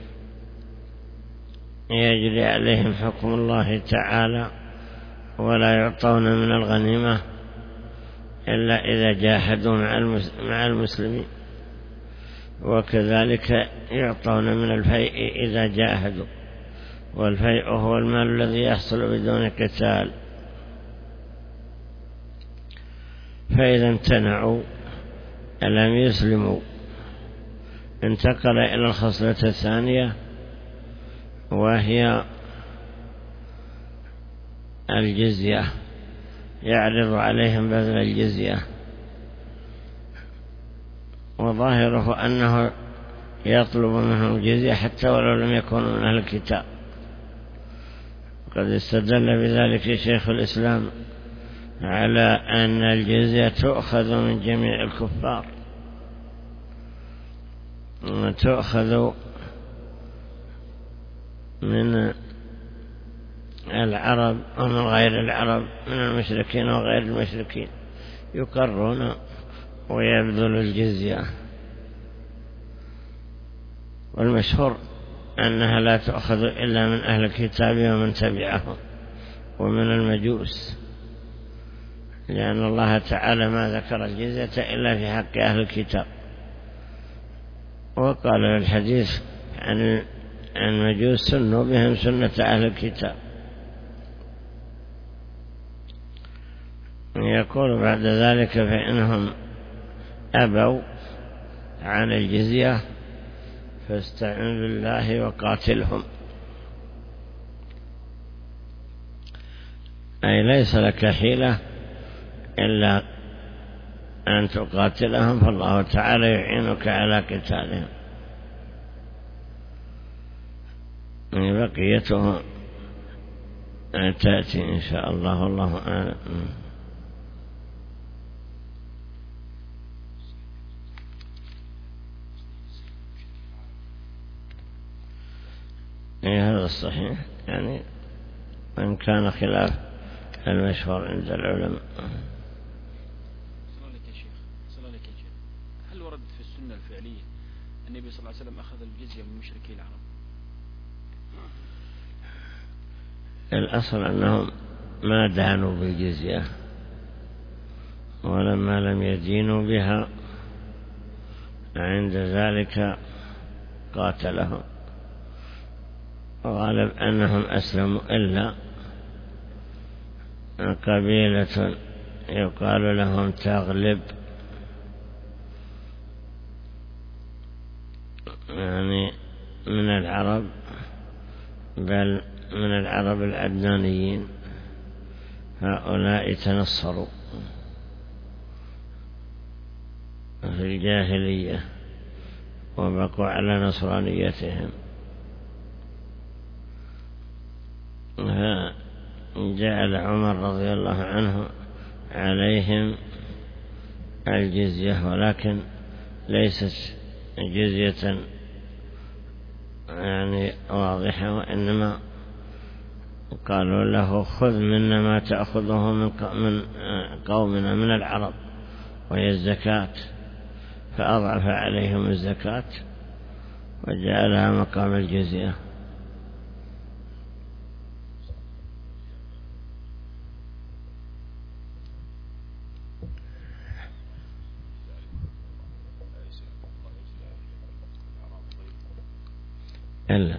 يجري عليهم حكم الله تعالى، ولا يعطون من الغنيمة إلا إذا جاهدوا مع المسلمين، وكذلك يعطون من الفيء إذا جاهدوا، والفيء هو المال الذي يحصل بدون قتال. فإذا امتنعوا لم يسلموا انتقل إلى الخصلة الثانية، وهي الجزية، يعرض عليهم بذل الجزية، وظاهره أنه يطلب منهم الجزية حتى ولو لم يكونوا من أهل الكتاب. قد استدل بذلك شيخ الإسلام على أن الجزية تؤخذ من جميع الكفار، وتؤخذ من العرب ومن غير العرب، من المشركين وغير المشركين، يقرون ويبذلوا الجزية. والمشهور أنها لا تؤخذ إلا من أهل الكتاب ومن تبعهم ومن المجوس، لأن الله تعالى ما ذكر الجزية إلا في حق أهل الكتاب. وقال الحديث عن المجوس سنوا بهم سنة أهل الكتاب. يقول بعد ذلك فإنهم أبوا عن الجزية فاستعن بالله وقاتلهم، أي ليس لك حيلة إلا أن تقاتلهم، فالله تعالى يعينك على قتالهم. بقيته تأتي إن شاء الله، والله أعلم. هذا الصحيح، يعني وإن كان خلاف المشهور عند العلماء. هل ورد في السنة الفعلية النبي صلى الله عليه وسلم أخذ الجزية من مشركي العرب؟ الأصل أنهم ما دانوا بالجزية، ولما لم يدينوا بها عند ذلك قاتلهم. وغالب أنهم أسلموا إلا قبيلة يقال لهم تغلب، يعني من العرب، بل من العرب العدنانيين، هؤلاء تنصروا في الجاهلية وبقوا على نصرانيتهم. جعل عمر رضي الله عنه عليهم الجزية، ولكن ليست جزية يعني واضحة، وإنما قالوا له خذ منا ما تأخذه من قومنا من العرب، وهي الزكاة، فأضعف عليهم الزكاة وجعلها مقام الجزية. إلا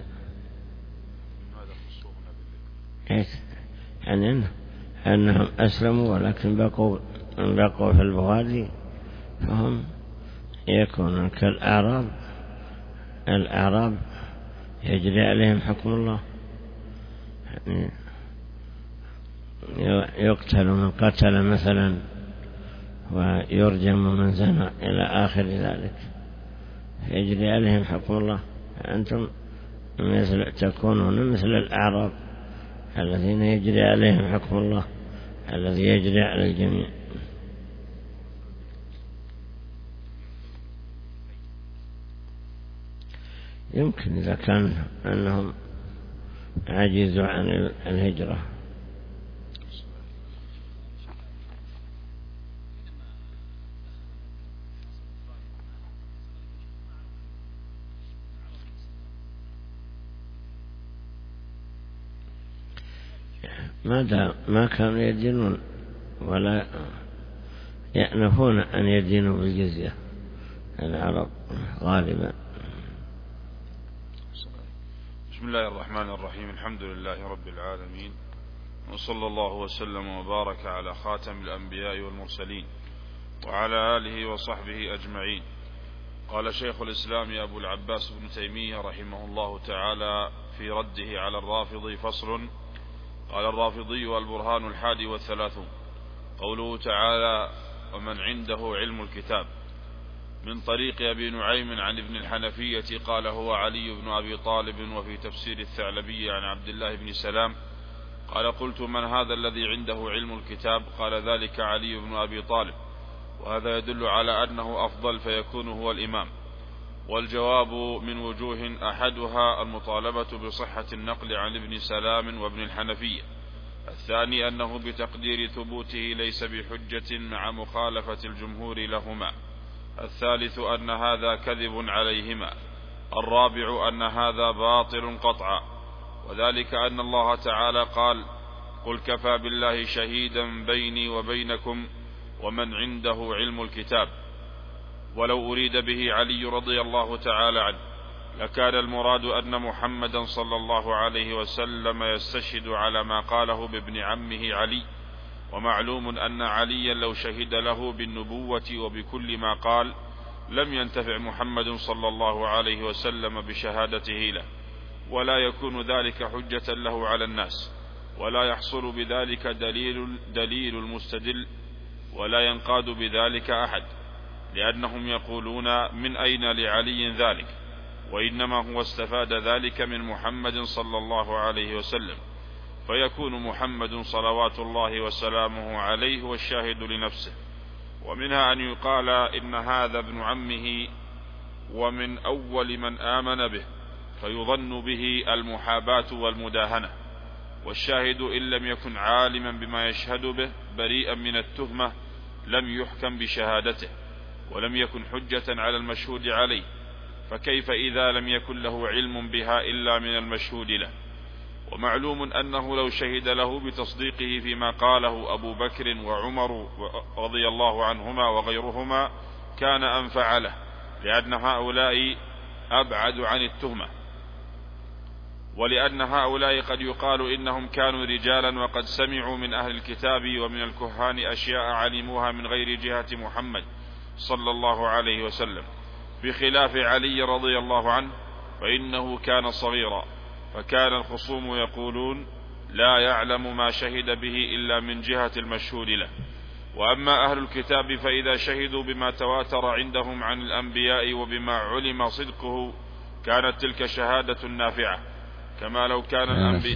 يعني أنهم أسلموا ولكن بقوا في البوادي، فهم يكونون كالأعراب. الأعراب يجري عليهم حكم الله، يعني يقتل من قتل مثلا، ويرجم من زنى إلى آخر ذلك، يجري عليهم حكم الله. أنتم تكونون مثل الأعراب الذين يجري عليهم حكم الله الذي يجري على الجميع. يمكن إذا كان أنهم عجزوا عن الهجرة. ما كانوا يدينون ولا يأنفون أن يدينوا بالجزية بسم العرب غالبا. بسم الله الرحمن الرحيم. الحمد لله رب العالمين، وصلى الله وسلم وبارك على خاتم الأنبياء والمرسلين وعلى آله وصحبه أجمعين. قال شيخ الإسلام أبو العباس بن تيمية رحمه الله تعالى في رده على الرافضي فصل. قال الرافضي: والبرهان 31 قوله تعالى: ومن عنده علم الكتاب، من طريق أبي نعيم عن ابن الحنفية قال هو علي بن أبي طالب. وفي تفسير الثعلبي عن عبد الله بن سلام قال: قلت من هذا الذي عنده علم الكتاب؟ قال: ذلك علي بن أبي طالب. وهذا يدل على أنه أفضل فيكون هو الإمام. والجواب من وجوه، أحدها المطالبة بصحة النقل عن ابن سلام وابن الحنفية، الثاني أنه بتقدير ثبوته ليس بحجة مع مخالفة الجمهور لهما، الثالث أن هذا كذب عليهما، الرابع أن هذا باطل قطعا، وذلك أن الله تعالى قال: قل كفى بالله شهيدا بيني وبينكم ومن عنده علم الكتاب. ولو أريد به علي رضي الله تعالى عنه لكان المراد أن محمدا صلى الله عليه وسلم يستشهد على ما قاله بابن عمه علي. ومعلوم أن عليا لو شهد له بالنبوة وبكل ما قال لم ينتفع محمد صلى الله عليه وسلم بشهادته له، ولا يكون ذلك حجة له على الناس، ولا يحصل بذلك دليل المستدل، ولا ينقاد بذلك أحد، لأنهم يقولون: من أين لعلي ذلك؟ وإنما هو استفاد ذلك من محمد صلى الله عليه وسلم، فيكون محمد صلوات الله وسلامه عليه هو الشاهد لنفسه. ومنها أن يقال إن هذا ابن عمه ومن أول من آمن به، فيظن به المحاباة والمداهنة، والشاهد إن لم يكن عالما بما يشهد به بريئا من التهمة لم يحكم بشهادته، ولم يكن حجة على المشهود عليه، فكيف إذا لم يكن له علم بها إلا من المشهود له؟ ومعلوم أنه لو شهد له بتصديقه فيما قاله أبو بكر وعمر رضي الله عنهما وغيرهما كان أنفع له، لأن هؤلاء أبعد عن التهمة، ولأن هؤلاء قد يقال إنهم كانوا رجالا وقد سمعوا من أهل الكتاب ومن الكهان أشياء علموها من غير جهة محمد صلى الله عليه وسلم، بخلاف علي رضي الله عنه فإنه كان صغيرا، فكان الخصوم يقولون: لا يعلم ما شهد به إلا من جهة المشهود له. وأما أهل الكتاب فإذا شهدوا بما تواتر عندهم عن الأنبياء وبما علم صدقه كانت تلك شهادة نافعة، كما لو كان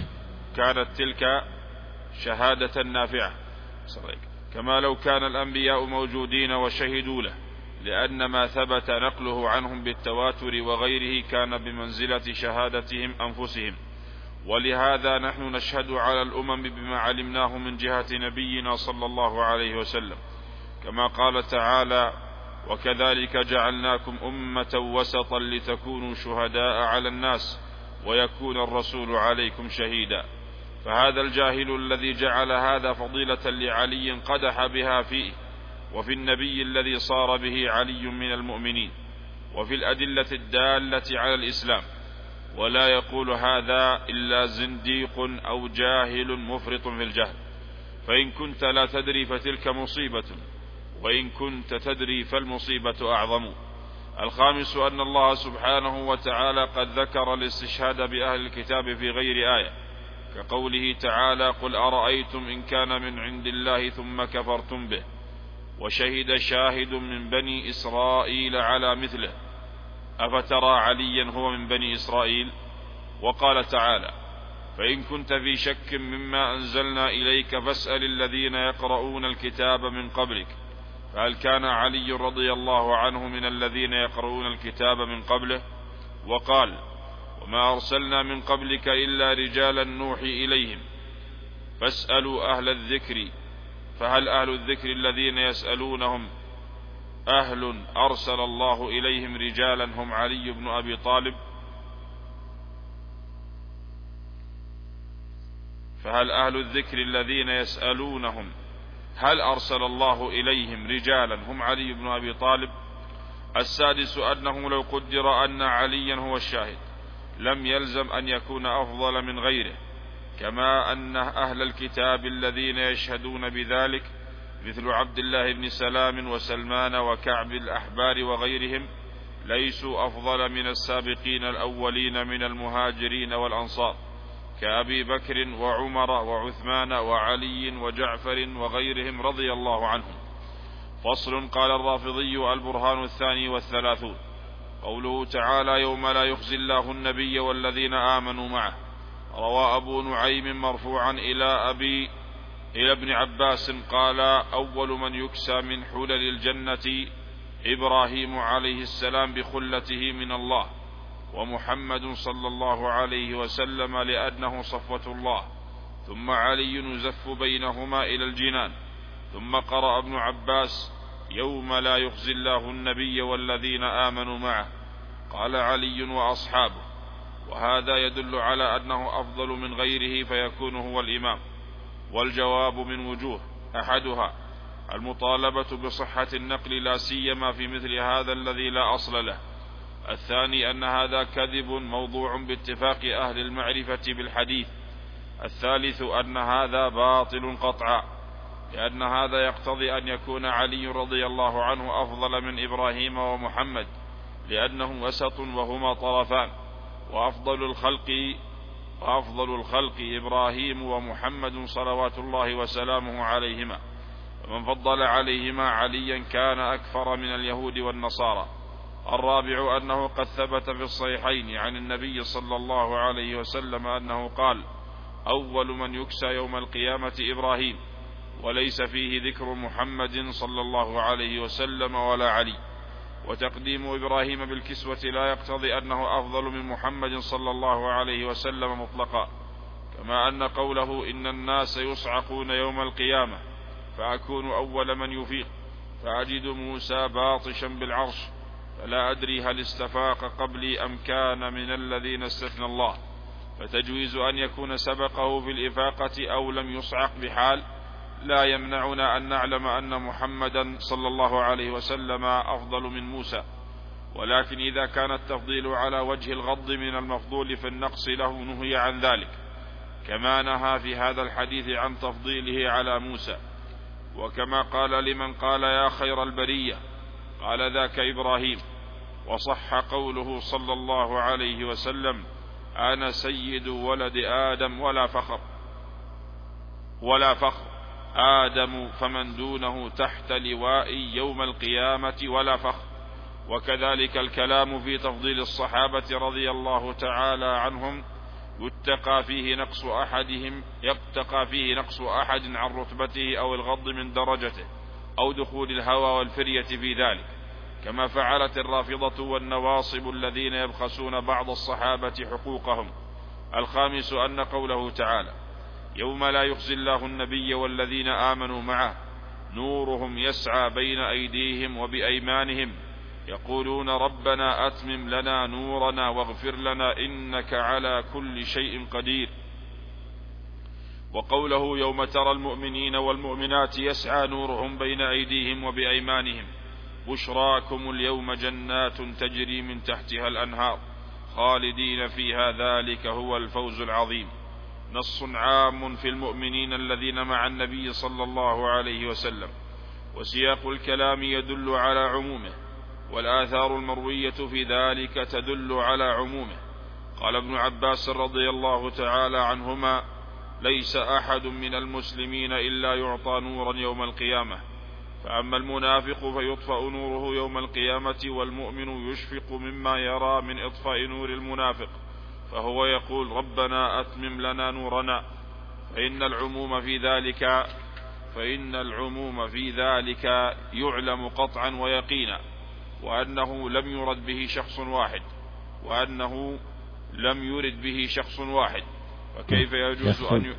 كما لو كان الأنبياء موجودين وشهدوا له، لأن ما ثبت نقله عنهم بالتواتر وغيره كان بمنزلة شهادتهم أنفسهم. ولهذا نحن نشهد على الأمم بما علمناه من جهة نبينا صلى الله عليه وسلم، كما قال تعالى: وكذلك جعلناكم أمة وسطا لتكونوا شهداء على الناس ويكون الرسول عليكم شهيدا. فهذا الجاهل الذي جعل هذا فضيلة لعلي قدح بها فيه وفي النبي الذي صار به علي من المؤمنين وفي الأدلة الدالة على الإسلام، ولا يقول هذا إلا زنديق أو جاهل مفرط في الجهل. فإن كنت لا تدري فتلك مصيبة، وإن كنت تدري فالمصيبة أعظم. الخامس أن الله سبحانه وتعالى قد ذكر الاستشهاد بأهل الكتاب في غير آية، كقوله تعالى: قل أرأيتم إن كان من عند الله ثم كفرتم به وشهد شاهد من بني إسرائيل على مثله أفترى عليا هو من بني إسرائيل؟ وقال تعالى: فإن كنت في شك مما أنزلنا إليك فاسأل الذين يقرؤون الكتاب من قبلك. فهل كان علي رضي الله عنه من الذين يقرؤون الكتاب من قبله؟ وقال: وما أرسلنا من قبلك إلا رجالا نوحي إليهم فاسألوا أهل الذكر. فهل أهل الذكر الذين يسألونهم أهل أرسل الله إليهم رجالا هم علي بن أبي طالب؟ فهل أهل الذكر الذين يسألونهم هل أرسل الله إليهم رجالا هم علي بن أبي طالب؟ السادس أنه لو قدر أن عليا هو الشاهد لم يلزم أن يكون أفضل من غيره، كما أن أهل الكتاب الذين يشهدون بذلك مثل عبد الله بن سلام وسلمان وكعب الأحبار وغيرهم ليسوا أفضل من السابقين الأولين من المهاجرين والأنصار كأبي بكر وعمر وعثمان وعلي وجعفر وغيرهم رضي الله عنهم. فصل. قال الرافضي: البرهان 32. قوله تعالى: يوم لا يخزي الله النبي والذين آمنوا معه. روى أبو نعيم مرفوعا إلى ابن عباس قال: أول من يكسى من حلل الجنة إبراهيم عليه السلام بخلته من الله، ومحمد صلى الله عليه وسلم لأنه صفوة الله، ثم علي يزف بينهما إلى الجنان. ثم قرأ ابن عباس: يوم لا يخزي الله النبي والذين آمنوا معه. قال علي وأصحابه. وهذا يدل على أنه أفضل من غيره فيكون هو الإمام. والجواب من وجوه: أحدها المطالبة بصحة النقل لا سيما في مثل هذا الذي لا أصل له. الثاني أن هذا كذب موضوع باتفاق أهل المعرفة بالحديث. الثالث أن هذا باطل قطعا، لأن هذا يقتضي أن يكون علي رضي الله عنه أفضل من إبراهيم ومحمد، لأنه وسط وهما طرفان، وأفضل الخلق إبراهيم ومحمد صلوات الله وسلامه عليهما، ومن فضل عليهما عليا كان أكفر من اليهود والنصارى. الرابع أنه قد ثبت في الصحيحين عن النبي صلى الله عليه وسلم أنه قال: أول من يكسى يوم القيامة إبراهيم، وليس فيه ذكر محمد صلى الله عليه وسلم ولا علي. وتقديم إبراهيم بالكسوة لا يقتضي أنه أفضل من محمد صلى الله عليه وسلم مطلقا، كما أن قوله: إن الناس يصعقون يوم القيامة فأكون أول من يفيق، فأجد موسى باطشا بالعرش، فلا أدري هل استفاق قبلي أم كان من الذين استثنى الله، فتجويز أن يكون سبقه في الإفاقة أو لم يصعق بحال لا يمنعنا أن نعلم أن محمدا صلى الله عليه وسلم أفضل من موسى. ولكن إذا كان التفضيل على وجه الغض من المفضول في النقص له نهي عن ذلك، كما نهى في هذا الحديث عن تفضيله على موسى. وكما قال لمن قال: يا خير البرية، قال: ذاك إبراهيم. وصح قوله صلى الله عليه وسلم: أنا سيد ولد آدم ولا فخر آدم فمن دونه تحت لوائي يوم القيامة ولا فخر. وكذلك الكلام في تفضيل الصحابة رضي الله تعالى عنهم يتقى فيه نقص أحد عن رتبته أو الغض من درجته أو دخول الهوى والفرية في ذلك، كما فعلت الرافضة والنواصب الذين يبخسون بعض الصحابة حقوقهم. الخامس أن قوله تعالى: يوم لا يخزي الله النبي والذين آمنوا معه نورهم يسعى بين أيديهم وبأيمانهم يقولون ربنا أتمم لنا نورنا واغفر لنا إنك على كل شيء قدير. وقوله: يوم ترى المؤمنين والمؤمنات يسعى نورهم بين أيديهم وبأيمانهم بشراكم اليوم جنات تجري من تحتها الأنهار خالدين فيها ذلك هو الفوز العظيم. نص عام في المؤمنين الذين مع النبي صلى الله عليه وسلم، وسياق الكلام يدل على عمومه، والآثار المروية في ذلك تدل على عمومه. قال ابن عباس رضي الله تعالى عنهما: ليس أحد من المسلمين إلا يعطى نورا يوم القيامة، فأما المنافق فيطفأ نوره يوم القيامة، والمؤمن يشفق مما يرى من إطفاء نور المنافق، فهو يقول ربنا أتمم لنا نورنا. فإن العموم في ذلك يعلم قطعا ويقينا، وأنه لم يرد به شخص واحد فكيف يجوز أن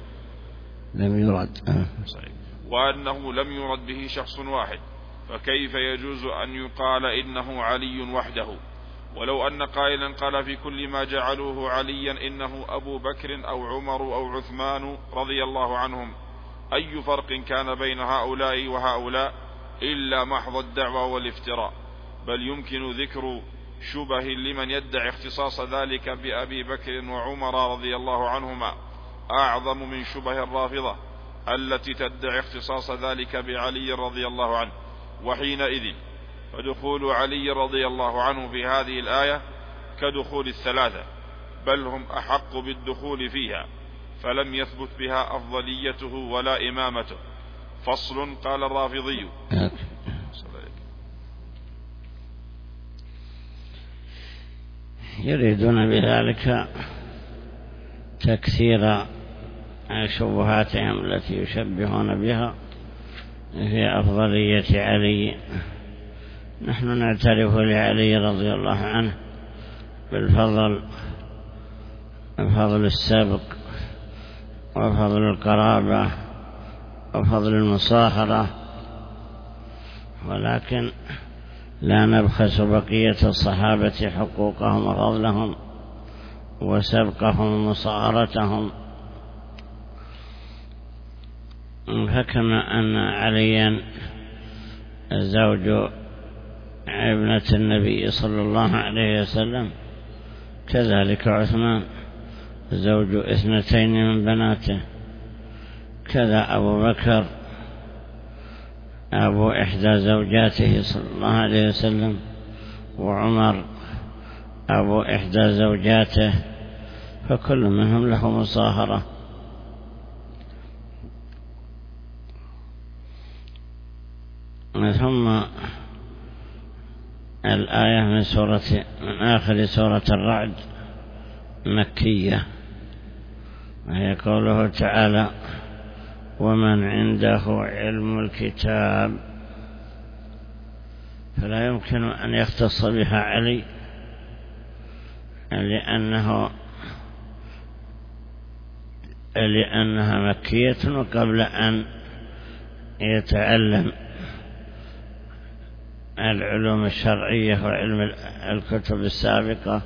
وأنه لم يرد به شخص واحد فكيف يجوز أن يقال إنه علي وحده؟ ولو أن قائلا قال في كل ما جعلوه عليا إنه أبو بكر أو عمر أو عثمان رضي الله عنهم، أي فرق كان بين هؤلاء وهؤلاء إلا محض الدعوى والافتراء؟ بل يمكن ذكر شبه لمن يدعي اختصاص ذلك بأبي بكر وعمر رضي الله عنهما أعظم من شبه الرافضة التي تدعي اختصاص ذلك بعلي رضي الله عنه. وحينئذ فدخول علي رضي الله عنه في هذه الآية كدخول الثلاثة، بل هم أحق بالدخول فيها، فلم يثبت بها أفضليته ولا إمامته. فصل. قال الرافضي: يريدون بذلك تكثير شبهاتهم التي يشبهون بها في أفضلية علي. نحن نعترف لعلي رضي الله عنه بالفضل، فضل السبق وفضل القرابة وفضل المصاهرة، ولكن لا نبخس بقية الصحابة حقوقهم وفضلهم وسبقهم ومصاهرتهم. فكما أن عليا زوج ابنة النبي صلى الله عليه وسلم، كذلك عثمان زوج 2 من بناته، كذا أبو بكر أبو إحدى زوجاته صلى الله عليه وسلم، وعمر أبو إحدى زوجاته، فكل منهم له مصاهرة. ثم الآية من آخر سورة الرعد مكية، وهي قوله تعالى: ومن عنده علم الكتاب. فلا يمكن أن يختص بها علي، لأنها مكية، وقبل أن يتعلم العلوم الشرعية وعلم الكتب السابقة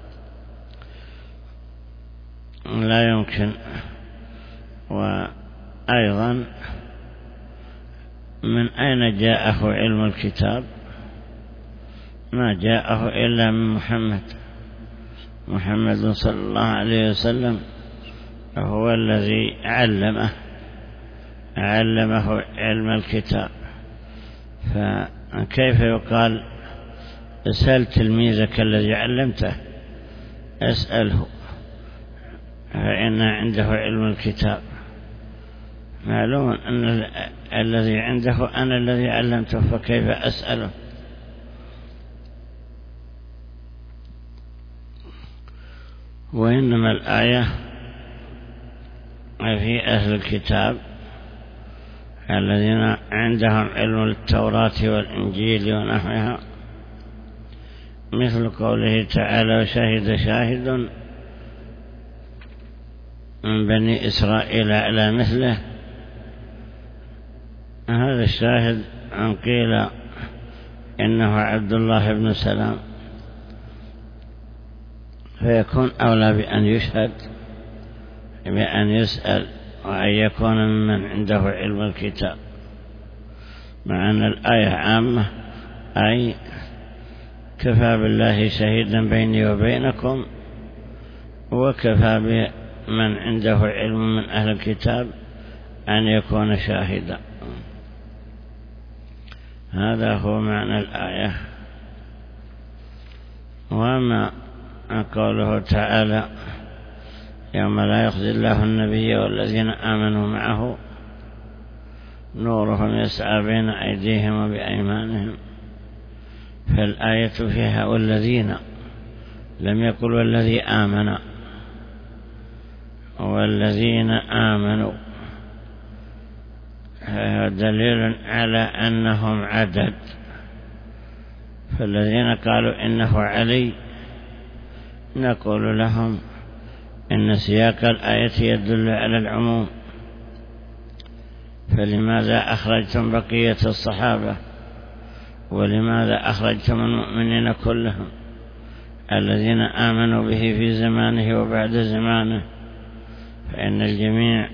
لا يمكن. وأيضا من أين جاءه علم الكتاب؟ ما جاءه إلا من محمد صلى الله عليه وسلم، هو الذي علمه علم الكتاب. فكيف يقال اسأل تلميذك الذي علمته؟ اسأله، فإن عنده علم الكتاب. معلوم أن الذي عنده أنا الذي علمته، فكيف أسأله؟ وإنما الآية في أهل الكتاب الذين عندهم علم التوراة والإنجيل ونحوها، مثل قوله تعالى: وشهد شاهد من بني إسرائيل على مثله. هذا الشاهد أن قيل إنه عبد الله بن سلام، فيكون أولى بأن يشهد، بأن يسأل، وأن يكون ممن عنده علم الكتاب، مع أن الآية عامة، أي كفى بالله شهيدا بيني وبينكم، وكفى بمن عنده علم من أهل الكتاب أن يكون شاهدا. هذا هو معنى الآية. وما قوله تعالى: يوم لا يخزي الله النبي والذين آمنوا معه نورهم يسعى بين أيديهم وبأيمانهم. فالآية فيها والذين، لم يقل والذي آمن، والذين آمنوا، هذا دليل على أنهم عدد. فالذين قالوا إنه علي نقول لهم إن سياق الآية يدل على العموم، فلماذا أخرجتم بقية الصحابة؟ ولماذا أخرجتم المؤمنين كلهم الذين آمنوا به في زمانه وبعد زمانه؟ فإن الجميع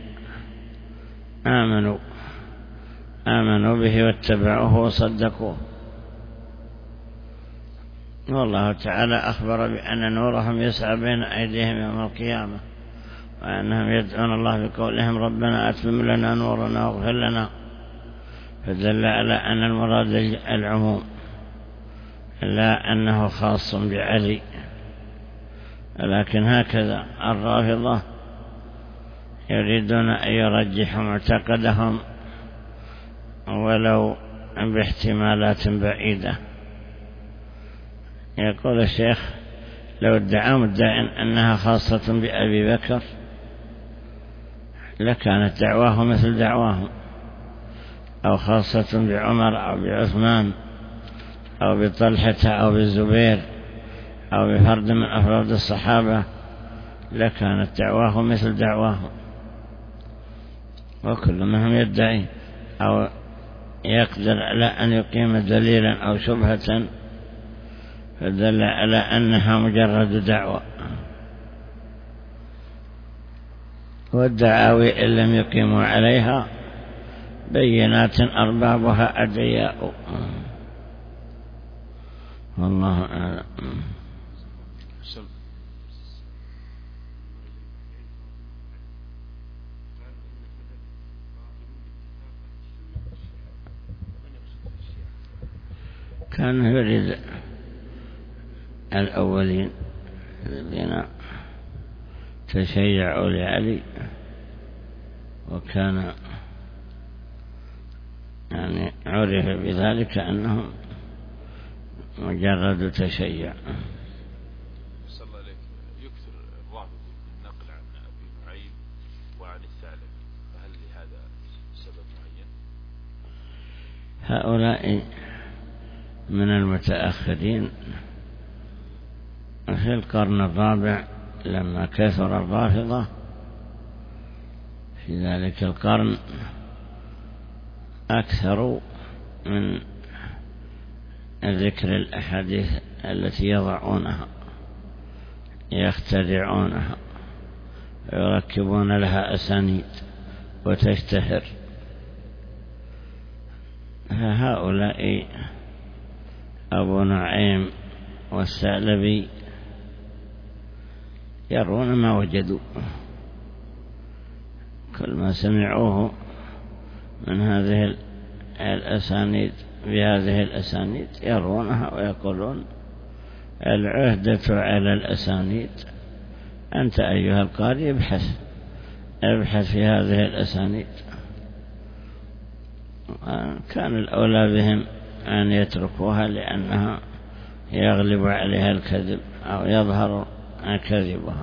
آمنوا به واتبعوه وصدقوه. والله تعالى أخبر بأن نورهم يسعى بين أيديهم يوم القيامة، وأنهم يدعون الله بقولهم ربنا أتمم لنا نورنا واغفر لنا، فدل على أن المراد العموم لا أنه خاص بعلي. لكن هكذا الرافضة يريدون أن يرجحوا معتقدهم ولو باحتمالات بعيدة. يقول الشيخ لو ادعى مدعٍ أنها خاصة بأبي بكر لكانت دعواه مثل دعواهم، أو خاصة بعمر أو بعثمان أو بطلحة أو بالزبير أو بفرد من أفراد الصحابة لكانت دعواه مثل دعواهم. وكل منهم يدعي أو يقدر على أن يقيم دليلا أو شبهة فدل على أنها مجرد دعوة، والدعاوي إن لم يقيموا عليها بينات أربابها أدعياء. والله أعلم. كان يريد الأولين الذين تشيعوا لعلي، وكان يعني عرف بذلك أنهم مجرد تشيع. صلى الله عليك يكثر الرافض النقل عن أبي نعيم وعن الثعلبي، فهل لهذا سبب معين؟ هؤلاء من المتأخرين في القرن الرابع لما كثر الرافضة في ذلك القرن أكثر من ذكر الأحاديث التي يضعونها يخترعونها ويركبون لها أسانيد وتشتهر. فهؤلاء أبو نعيم والثعلبي يرون ما وجدوا، كل ما سمعوه من هذه الأسانيد بهذه الأسانيد يرونها ويقولون العهدة على الأسانيد، أنت أيها القارئ ابحث في هذه الأسانيد. كان الأولى بهم أن يتركوها لأنها يغلب عليها الكذب أو يظهر كذبها.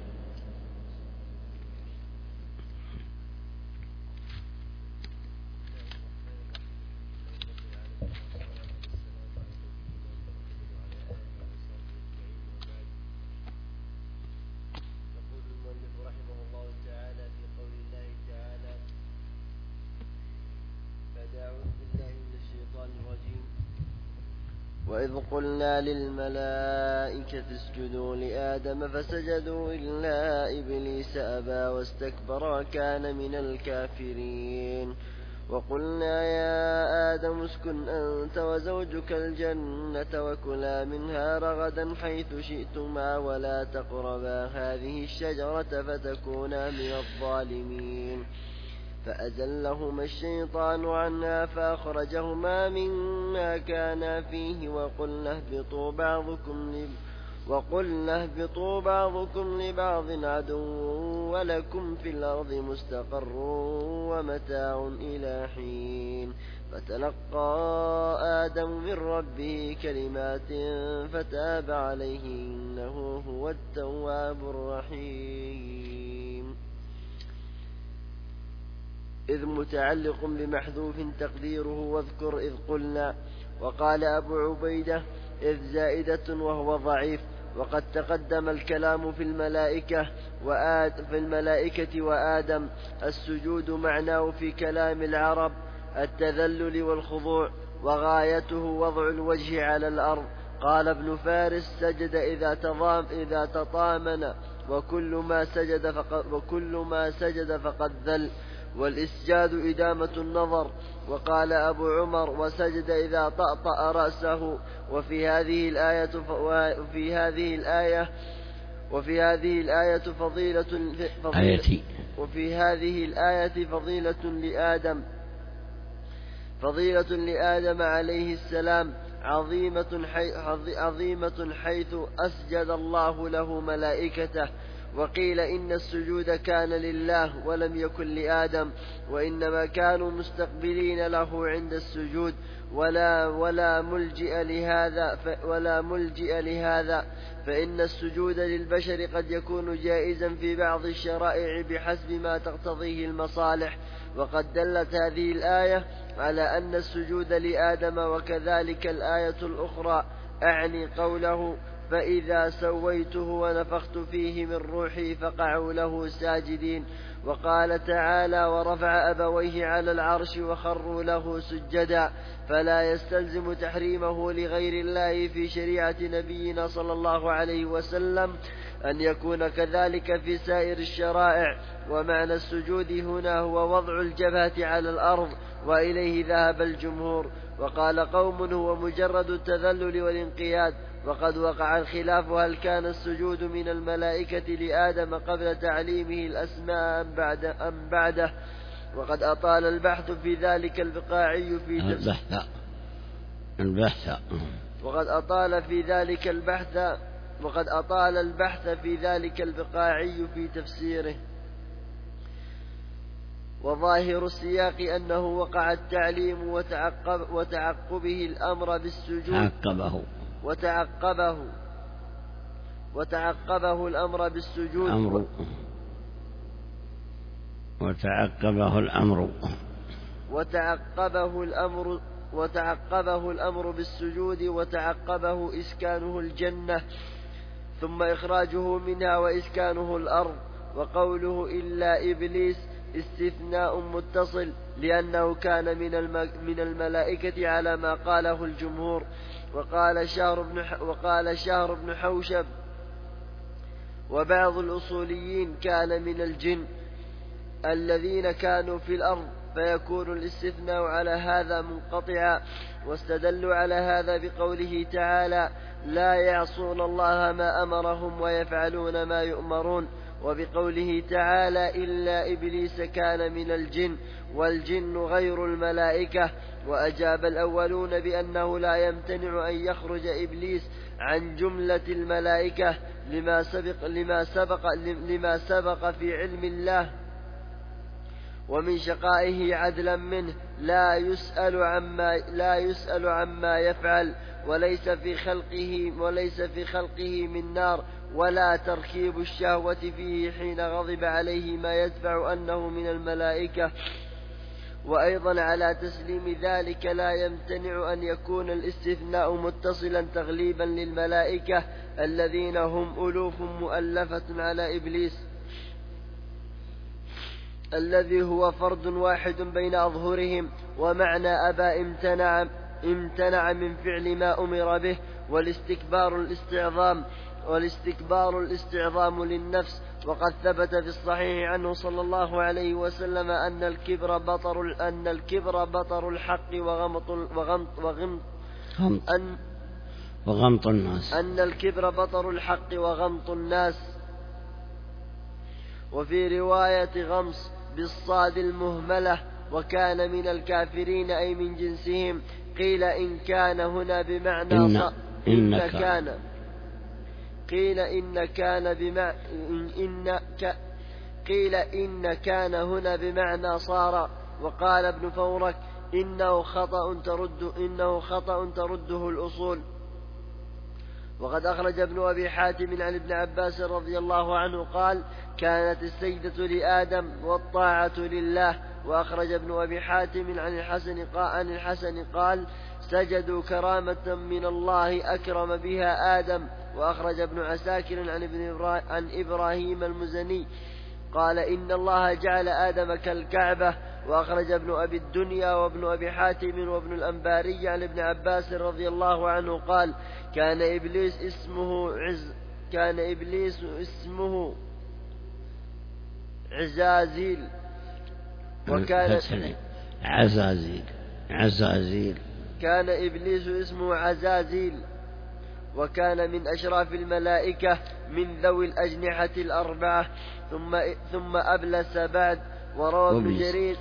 وإذ قلنا للملائكة اسجدوا لآدم فسجدوا إلا إبليس أبى واستكبر وكان من الكافرين. وقلنا يا آدم اسكن أنت وزوجك الجنة وكلا منها رغدا حيث شئتما ولا تقربا هذه الشجرة فتكونا من الظالمين. فأزلهما الشيطان عنها فأخرجهما مما كانا فيه وقلنا اهبطوا بعضكم لبعض عدو ولكم في الأرض مستقر ومتاع إلى حين. فتلقى آدم من ربه كلمات فتاب عليه إنه هو التواب الرحيم. إذ متعلق بمحذوف تقديره واذكر إذ قلنا. وقال أبو عبيدة إذ زائدة وهو ضعيف، وقد تقدم الكلام في الملائكة وآدم. السجود معناه في كلام العرب التذلل والخضوع، وغايته وضع الوجه على الأرض. قال ابن فارس سجد إذا تطامن، وكل ما سجد فقد ذل. والإسجاد إدامة النظر وقال أبو عمر وسجد إذا طأطأ رأسه. وفي هذه الآية فضيلة لآدم عليه السلام عظيمة حيث أسجد الله له ملائكته. وقيل إن السجود كان لله ولم يكن لآدم، وإنما كانوا مستقبلين له عند السجود، ولا ملجئ لهذا، فإن السجود للبشر قد يكون جائزا في بعض الشرائع بحسب ما تقتضيه المصالح. وقد دلت هذه الآية على أن السجود لآدم، وكذلك الآية الأخرى أعني قوله فإذا سويته ونفخت فيه من روحي فقعوا له ساجدين. وقال تعالى ورفع أبويه على العرش وخروا له سجدا، فلا يستلزم تحريمه لغير الله في شريعة نبينا صلى الله عليه وسلم أن يكون كذلك في سائر الشرائع. ومعنى السجود هنا هو وضع الجبهة على الأرض، وإليه ذهب الجمهور. وقال قوم هو مجرد التذلل والانقياد. وقد وقع الخلاف هل كان السجود من الملائكة لآدم قبل تعليمه الأسماء أم بعده. وقد أطال البحث في ذلك البقاعي في ذلك البقاعي في تفسيره. وظاهر السياق أنه وقع التعليم وتعقبه الأمر بالسجود وتعقبه الأمر بالسجود وتعقبه إسكانه الجنة، ثم إخراجه منها وإسكانه الأرض. وقوله إلا إبليس استثناء متصل، لأنه كان من الملائكة على ما قاله الجمهور. وقال شهر بن حوشب وبعض الأصوليين كان من الجن الذين كانوا في الأرض، فيكون الاستثناء على هذا منقطعا. واستدلوا على هذا بقوله تعالى لا يعصون الله ما أمرهم ويفعلون ما يؤمرون، وبقوله تعالى إلا إبليس كان من الجن، والجن غير الملائكة. وأجاب الأولون بأنه لا يمتنع أن يخرج إبليس عن جملة الملائكة لما سبق في علم الله ومن شقائه عدلا منه، لا يسأل عما يفعل، وليس في خلقه من نار، ولا تركيب الشهوة فيه حين غضب عليه ما يدفع أنه من الملائكة. وأيضا على تسليم ذلك لا يمتنع أن يكون الاستثناء متصلا تغليبا للملائكة الذين هم ألوف مؤلفة على إبليس الذي هو فرد واحد بين أظهرهم. ومعنى أبى امتنع من فعل ما أمر به، والاستكبار الاستعظام للنفس. وقد ثبت في الصحيح عنه صلى الله عليه وسلم أن الكبر بطر الحق وغمط الناس، أن الكبر بطر الحق وغمط الناس. وفي رواية غمص بالصاد المهملة وكان من الكافرين أي من جنسهم. قيل إن كان هنا بمعنى قيل إن كان هنا بمعنى صار. وقال ابن فورك إنه خطأ ترده الأصول. وقد أخرج ابن أبي حاتم عن ابن عباس رضي الله عنه قال كانت السجدة لآدم والطاعة لله. وأخرج ابن أبي حاتم عن الحسن قال سجدوا كرامة من الله أكرم بها آدم. وأخرج ابن عساكر عن إبراهيم المزني قال إن الله جعل آدم كالكعبة. وأخرج ابن أبي الدنيا وابن أبي حاتم وابن الأنباري عن ابن عباس رضي الله عنه قال كان إبليس اسمه عزازيل، وكان عزازيل عزازيل. كان إبليس اسمه عزازيل، وكان من أشراف الملائكة من ذوي الأجنحة الأربعة، ثم أبلس بعد. وروى ابن جرير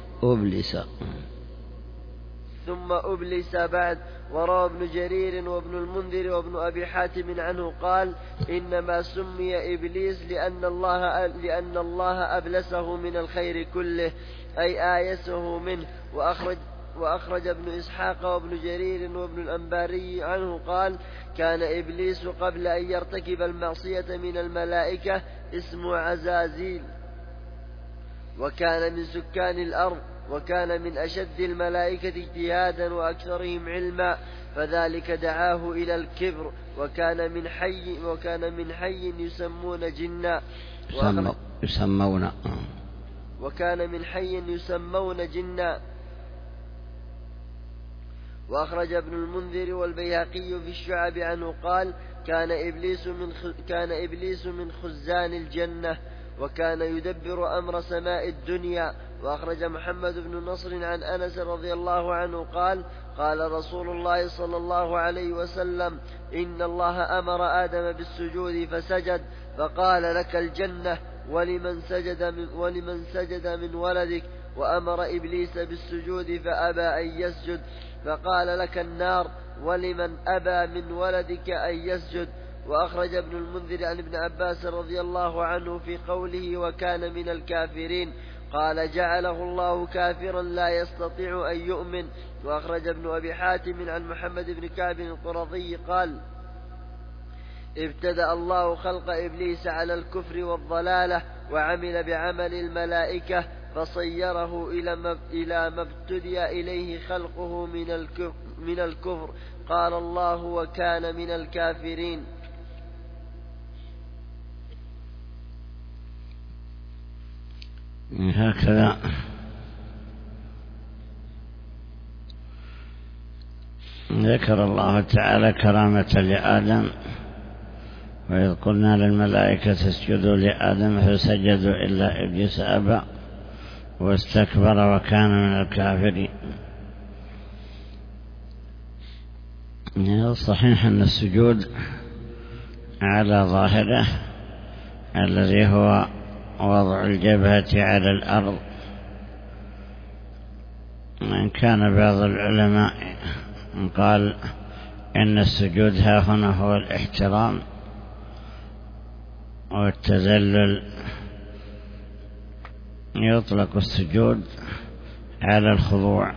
أبلس بعد. وروى ابن جرير وابن المنذر وابن أبي حاتم عنه قال: إنما سمي إبليس لأن الله أبلسه من الخير كله، أي آيسه منه. وأخرج ابن إسحاق وابن جرير وابن الأنباري عنه قال: كان إبليس قبل أن يرتكب المعصية من الملائكة اسمه عزازيل، وكان من سكان الأرض، وكان من أشد الملائكة اجتهادا وأكثرهم علما، فذلك دعاه إلى الكبر. وكان من حي يسمون جنا، وأخرج ابن المنذر والبيهقي في الشعب عنه قال: كان إبليس من خزان الجنة، وكان يدبر أمر سماء الدنيا. وأخرج محمد بن نصر عن أنس رضي الله عنه قال: قال رسول الله صلى الله عليه وسلم: إن الله أمر آدم بالسجود فسجد، فقال: لك الجنة ولمن سجد من ولدك. وأمر إبليس بالسجود فأبى أن يسجد، فقال: لك النار ولمن أبى من ولدك أن يسجد. وأخرج ابن المنذر عن ابن عباس رضي الله عنه في قوله: وكان من الكافرين، قال: جعله الله كافرا لا يستطيع أن يؤمن. وأخرج ابن أبي حاتم عن محمد بن كعب القرظي قال: ابتدأ الله خلق إبليس على الكفر والضلالة، وعمل بعمل الملائكة، فصيره إلى ما ابتدأ إليه خلقه من الكفر. قال الله: وكان من الكافرين. هكذا ذكر الله تعالى كرامة لآدم: وإذ قلنا للملائكة اسجدوا لآدم فسجدوا إلا إبليس أبى واستكبر وكان من الكافرين. صحيح أن السجود على ظاهره الذي هو وضع الجبهة على الأرض، وإن كان بعض العلماء قال إن السجود ها هنا هو الاحترام والتذلل. يطلق السجود على الخضوع،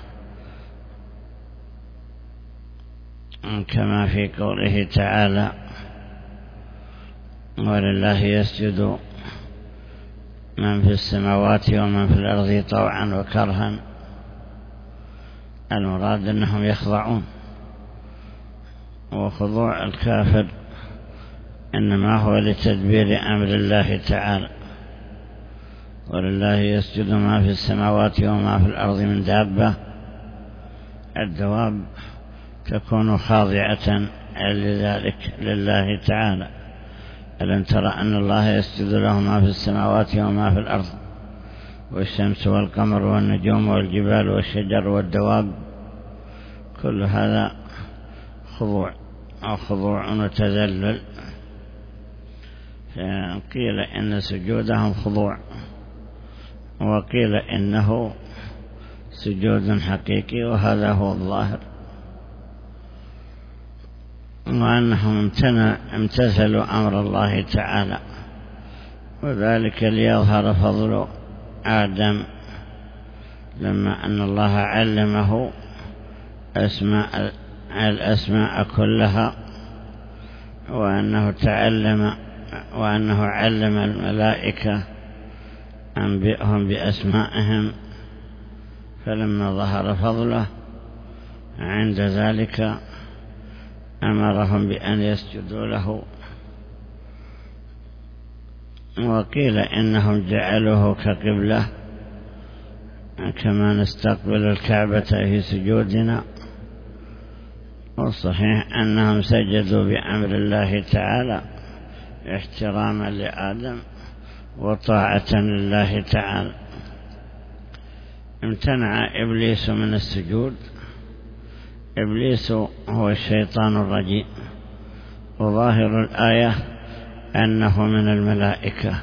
كما في قوله تعالى: ولله يسجد من في السماوات ومن في الأرض طوعا وكرها. المراد أنهم يخضعون، وخضوع الكافر إنما هو لتدبير أمر الله تعالى. ولله يسجد ما في السماوات وما في الأرض من دابة. الدواب تكون خاضعة لذلك لله تعالى. ألم ترى أن الله يسجد له ما في السماوات وما في الأرض، والشمس والقمر والنجوم والجبال والشجر والدواب، كل هذا خضوع أو خضوع وتذلل. قيل إن سجودهم خضوع، وقيل إنه سجود حقيقي، وهذا هو الظاهر، وأنهم امتثلوا أمر الله تعالى، وذلك ليظهر فضل آدم لما أن الله علمه الأسماء كلها، وأنه علم الملائكة أنبئهم بأسمائهم. فلما ظهر فضله عند ذلك أمرهم بأن يسجدوا له. وقيل إنهم جعلوه كقبلة كما نستقبل الكعبة في سجودنا. والصحيح أنهم سجدوا بأمر الله تعالى احتراما لآدم وطاعة لله تعالى. امتنع إبليس من السجود. إبليس هو الشيطان الرجيم، وظاهر الآية أنه من الملائكة،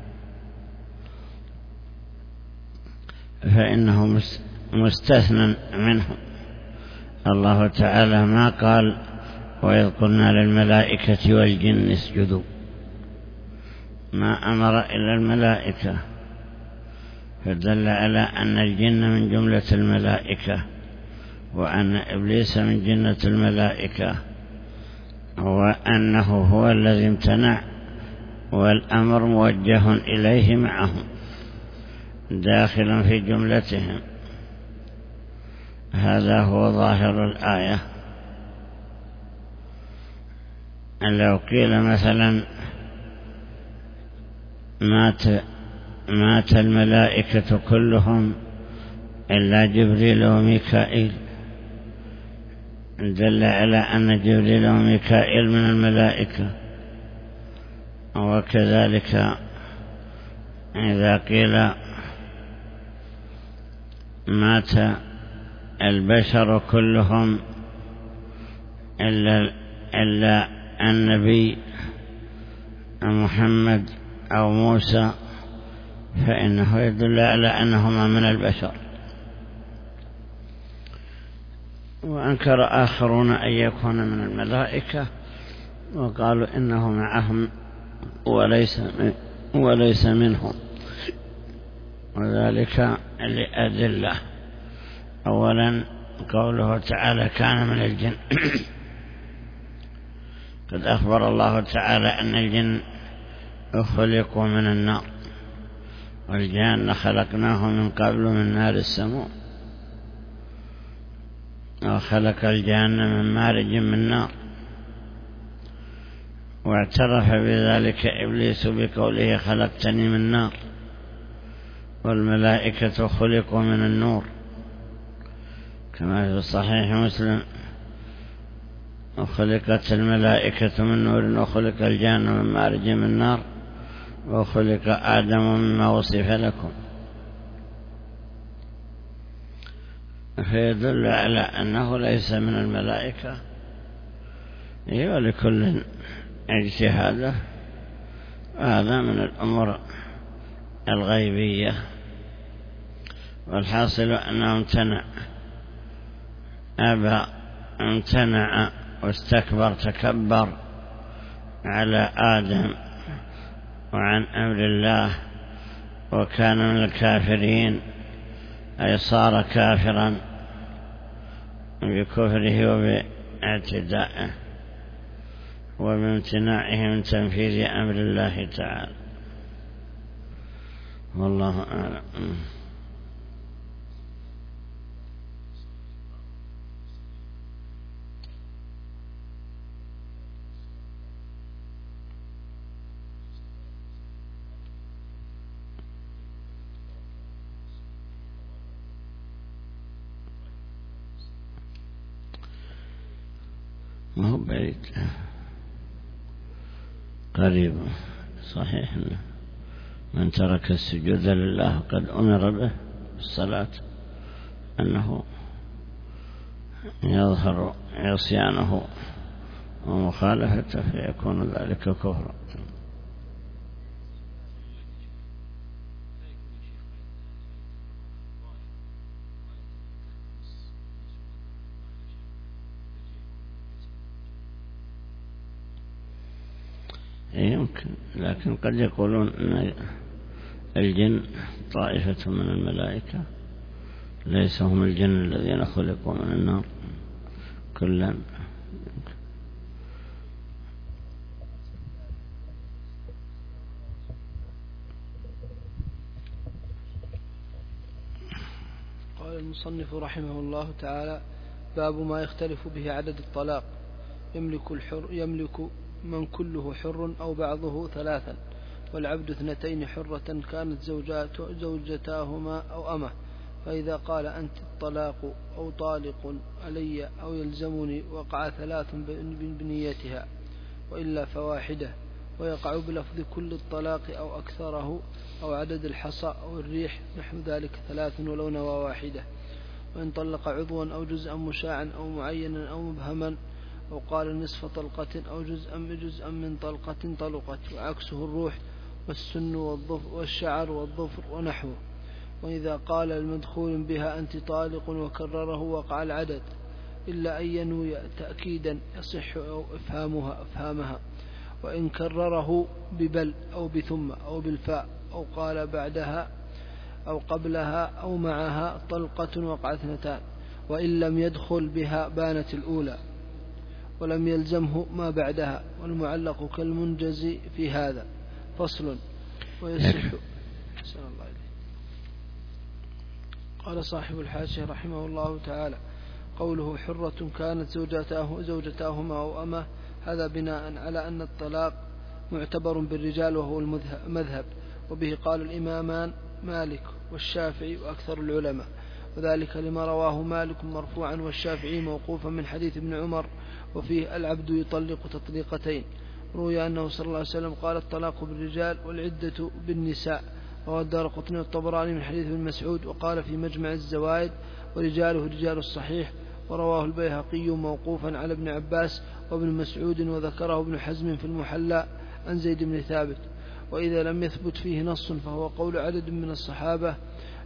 فإنه مستثنى منهم. الله تعالى ما قال وإذ قلنا للملائكة والجن اسجدوا، ما أمر إلا الملائكة، فدل على أن الجن من جملة الملائكة، وأن إبليس من جنة الملائكة، وأنه هو الذي امتنع، والأمر موجه إليه معهم داخل في جملتهم. هذا هو ظاهر الآية. لو قيل مثلا مات الملائكة كلهم إلا جبريل وميكائيل، دل على أن جبريل وميكائيل من الملائكة. وكذلك إذا قيل مات البشر كلهم إلا النبي محمد أو موسى، فإنه يدل على أنهما من البشر. وأنكر آخرون أن يكون من الملائكة، وقالوا إنه معهم وليس منهم، وذلك لأدلة. أولا قوله تعالى كان من الجن قد أخبر الله تعالى أن الجن خلقوا من النار، والجن خلقناه من قبل من نار السموم، وخلق الجن من مارج من نار. واعترف بذلك إبليس بقوله خلقتني من نار، والملائكة خلقوا من النور، كما في صحيح مسلم وخلقت الملائكة من نور وخلق الجن من مارج من نار وخلق آدم مما وصف لكم. فيدل على أنه ليس من الملائكة، ولكل اجتهاده. هذا من الأمور الغيبية. والحاصل أنه امتنع واستكبر، تكبر على آدم وعن أمر الله، وكان من الكافرين، أي صار كافرا بكفره وباعتدائه وبامتناعه من تنفيذ أمر الله تعالى. والله أعلم. ما هو بعيد، قريب. صحيح من ترك السجود لله قد أمر به الصلاة أنه يظهر عصيانه ومخالفته، فيكون ذلك كفرا. يمكن، لكن قد يقولون أن الجن طائفة من الملائكة، ليس هم الجن الذين خلقوا من النار كلا. قال المصنف رحمه الله تعالى: باب ما يختلف به عدد الطلاق. يملك من كله حر أو بعضه ثلاثا، والعبد 2 حرة كانت زوجتاهما أو أمه، فإذا قال أنت الطلاق أو طالق علي أو يلزمني وقع 3 بنيتها، وإلا فواحدة. ويقع بلفظ كل الطلاق أو أكثره أو عدد الحصى أو الريح نحو ذلك 3 ولو نوى واحدة. وإن طلق عضوا أو جزءا مشاعا أو معينا أو مبهما أو قال نصف طلقة أو جزءا من طلقة طلقت، وعكسه الروح والسن والشعر والظفر ونحوه. وإذا قال المدخول بها أنت طالق وكرره وقع العدد، إلا أن ينوي تأكيدا يصح إفهامها. وإن كرره ببل أو بثم أو بالفاء أو قال بعدها أو قبلها أو معها طلقة وقع 2، وإن لم يدخل بها بانت الأولى ولم يلزمه ما بعدها، والمعلق كالمنجز في هذا. فصل. ويصح. قال صاحب الحاشية رحمه الله تعالى: قوله حرة كانت زوجتاهما أو أمه، هذا بناء على أن الطلاق معتبر بالرجال وهو المذهب، وبه قال الإمامان مالك والشافعي وأكثر العلماء، وذلك لما رواه مالك مرفوعا والشافعي موقوفا من حديث ابن عمر، وفيه العبد يطلق تطليقتين. روي أنه صلى الله عليه وسلم قال: الطلاق بالرجال والعدة بالنساء. رواه الدارقطني والطبراني من حديث ابن مسعود، وقال في مجمع الزوائد: ورجاله رجال الصحيح. ورواه البيهقي موقوفا على ابن عباس وابن مسعود، وذكره ابن حزم في المحلى عن زيد بن ثابت. وإذا لم يثبت فيه نص فهو قول عدد من الصحابة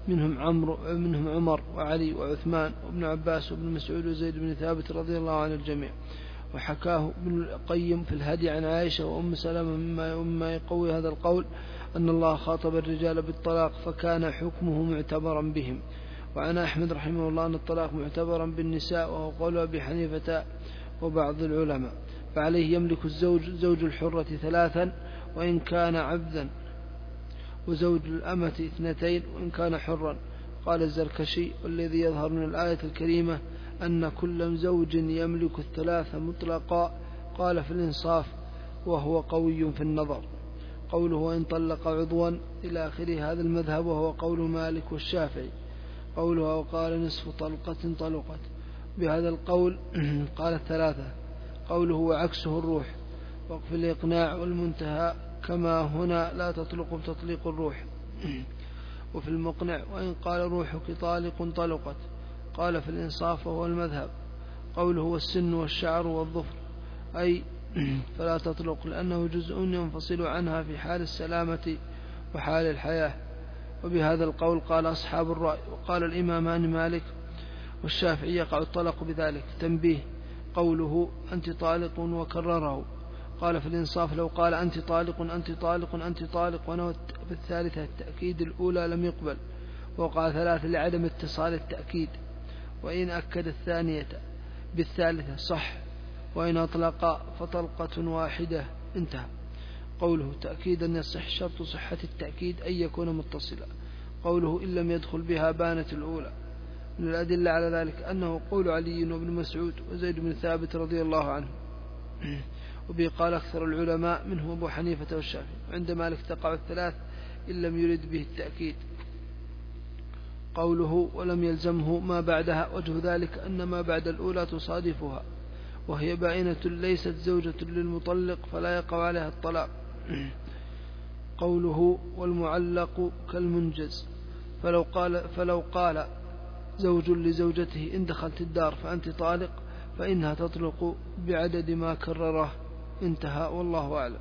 منهم عمر وعلي وعثمان وابن عباس وابن مسعود وزيد بن ثابت رضي الله عن الجميع. وحكاه ابن القيم في الهدي عن عائشة وأم سلمة مما يقوي هذا القول أن الله خاطب الرجال بالطلاق فكان حكمه معتبرا بهم. وعن أحمد رحمه الله أن الطلاق معتبرا بالنساء، وهو قول أبي حنيفة وبعض العلماء. فعليه يملك زوج الحرة 3 وإن كان عبدا، وزوج الأمة 2 وإن كان حرا. قال الزركشي: والذي يظهر من الآية الكريمة أن كل زوج يملك 3 مطلقا. قال في الإنصاف: وهو قوي في النظر. قوله وإن طلق عضوا إلى آخره هذا المذهب، وهو قول مالك والشافعي. قوله وقال نصف طلقة طلقت، بهذا القول قال 3. قوله وعكسه الروح، وقف الإقناع والمنتهى كما هنا لا تطلق بتطليق الروح. وفي المقنع وإن قال روحك طالق طلقت. قال في الإنصاف وهو المذهب. قوله والسن والشعر والظفر، أي فلا تطلق، لأنه جزء ينفصل عنها في حال السلامة وحال الحياة. وبهذا القول قال أصحاب الرأي. وقال الإمامان مالك والشافعي يقع الطلاق بذلك. تنبيه: قوله أنت طالق وكرره. قال في الإنصاف لو قال أنت طالق أنت طالق أنت طالق ونوت بالثالثة التأكيد الأولى لم يقبل، ووقع 3 لعدم اتصال التأكيد. وإن أكد الثانية بالثالثة صح، وإن أطلق فطلقة واحدة انتهى. قوله تأكيدا يصح شرط صحة التأكيد أن يكون متصلا. قوله إن لم يدخل بها بانت الأولى. من الأدلة على ذلك أنه قول علي وابن مسعود وزيد بن ثابت رضي الله عنه. وبه قال أكثر العلماء منهم أبو حنيفة والشافعي. عند مالك تقع 3 إن لم يرد به التأكيد. قوله ولم يلزمه ما بعدها، وجه ذلك أن ما بعد الأولى تصادفها، وهي بائنة ليست زوجة للمطلق فلا يقع عليها الطلاق. قوله والمعلق كالمنجز، فلو قال زوج لزوجته إن دخلت الدار فأنت طالق، فإنها تطلق بعدد ما كرره. انتهى، والله أعلم.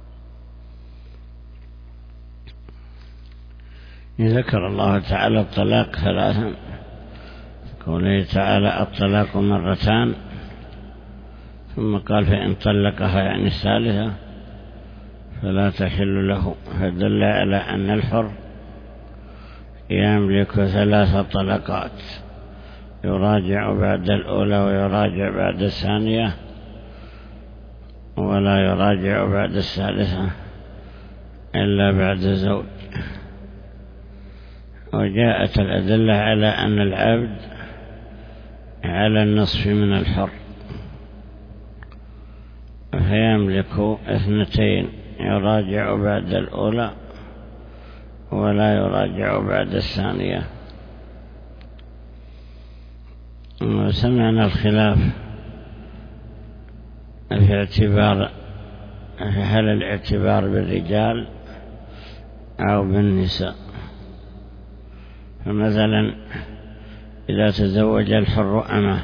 ذكر الله تعالى الطلاق 3، قوله تعالى الطلاق 2، ثم قال فإن طلقها يعني الثالثة فلا تحل له، فدل على أن الحر يملك 3 طلقات، يراجع بعد الأولى ويراجع بعد الثانية، ولا يراجع بعد الثالثة إلا بعد زوج. وجاءت الأدلة على أن العبد على النصف من الحر، فيملك 2 يراجع بعد الأولى ولا يراجع بعد الثانية. وسمعنا الخلاف في اعتبار هل الاعتبار بالرجال أو بالنساء؟ فمثلا إذا تزوج الحر أمه،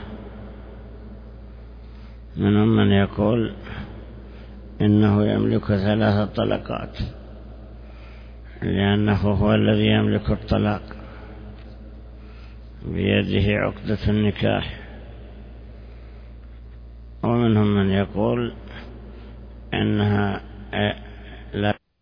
منهم من يقول إنه يملك 3 طلقات لأنه هو الذي يملك الطلاق، بيده عقدة النكاح. ومنهم من يقول إنها لا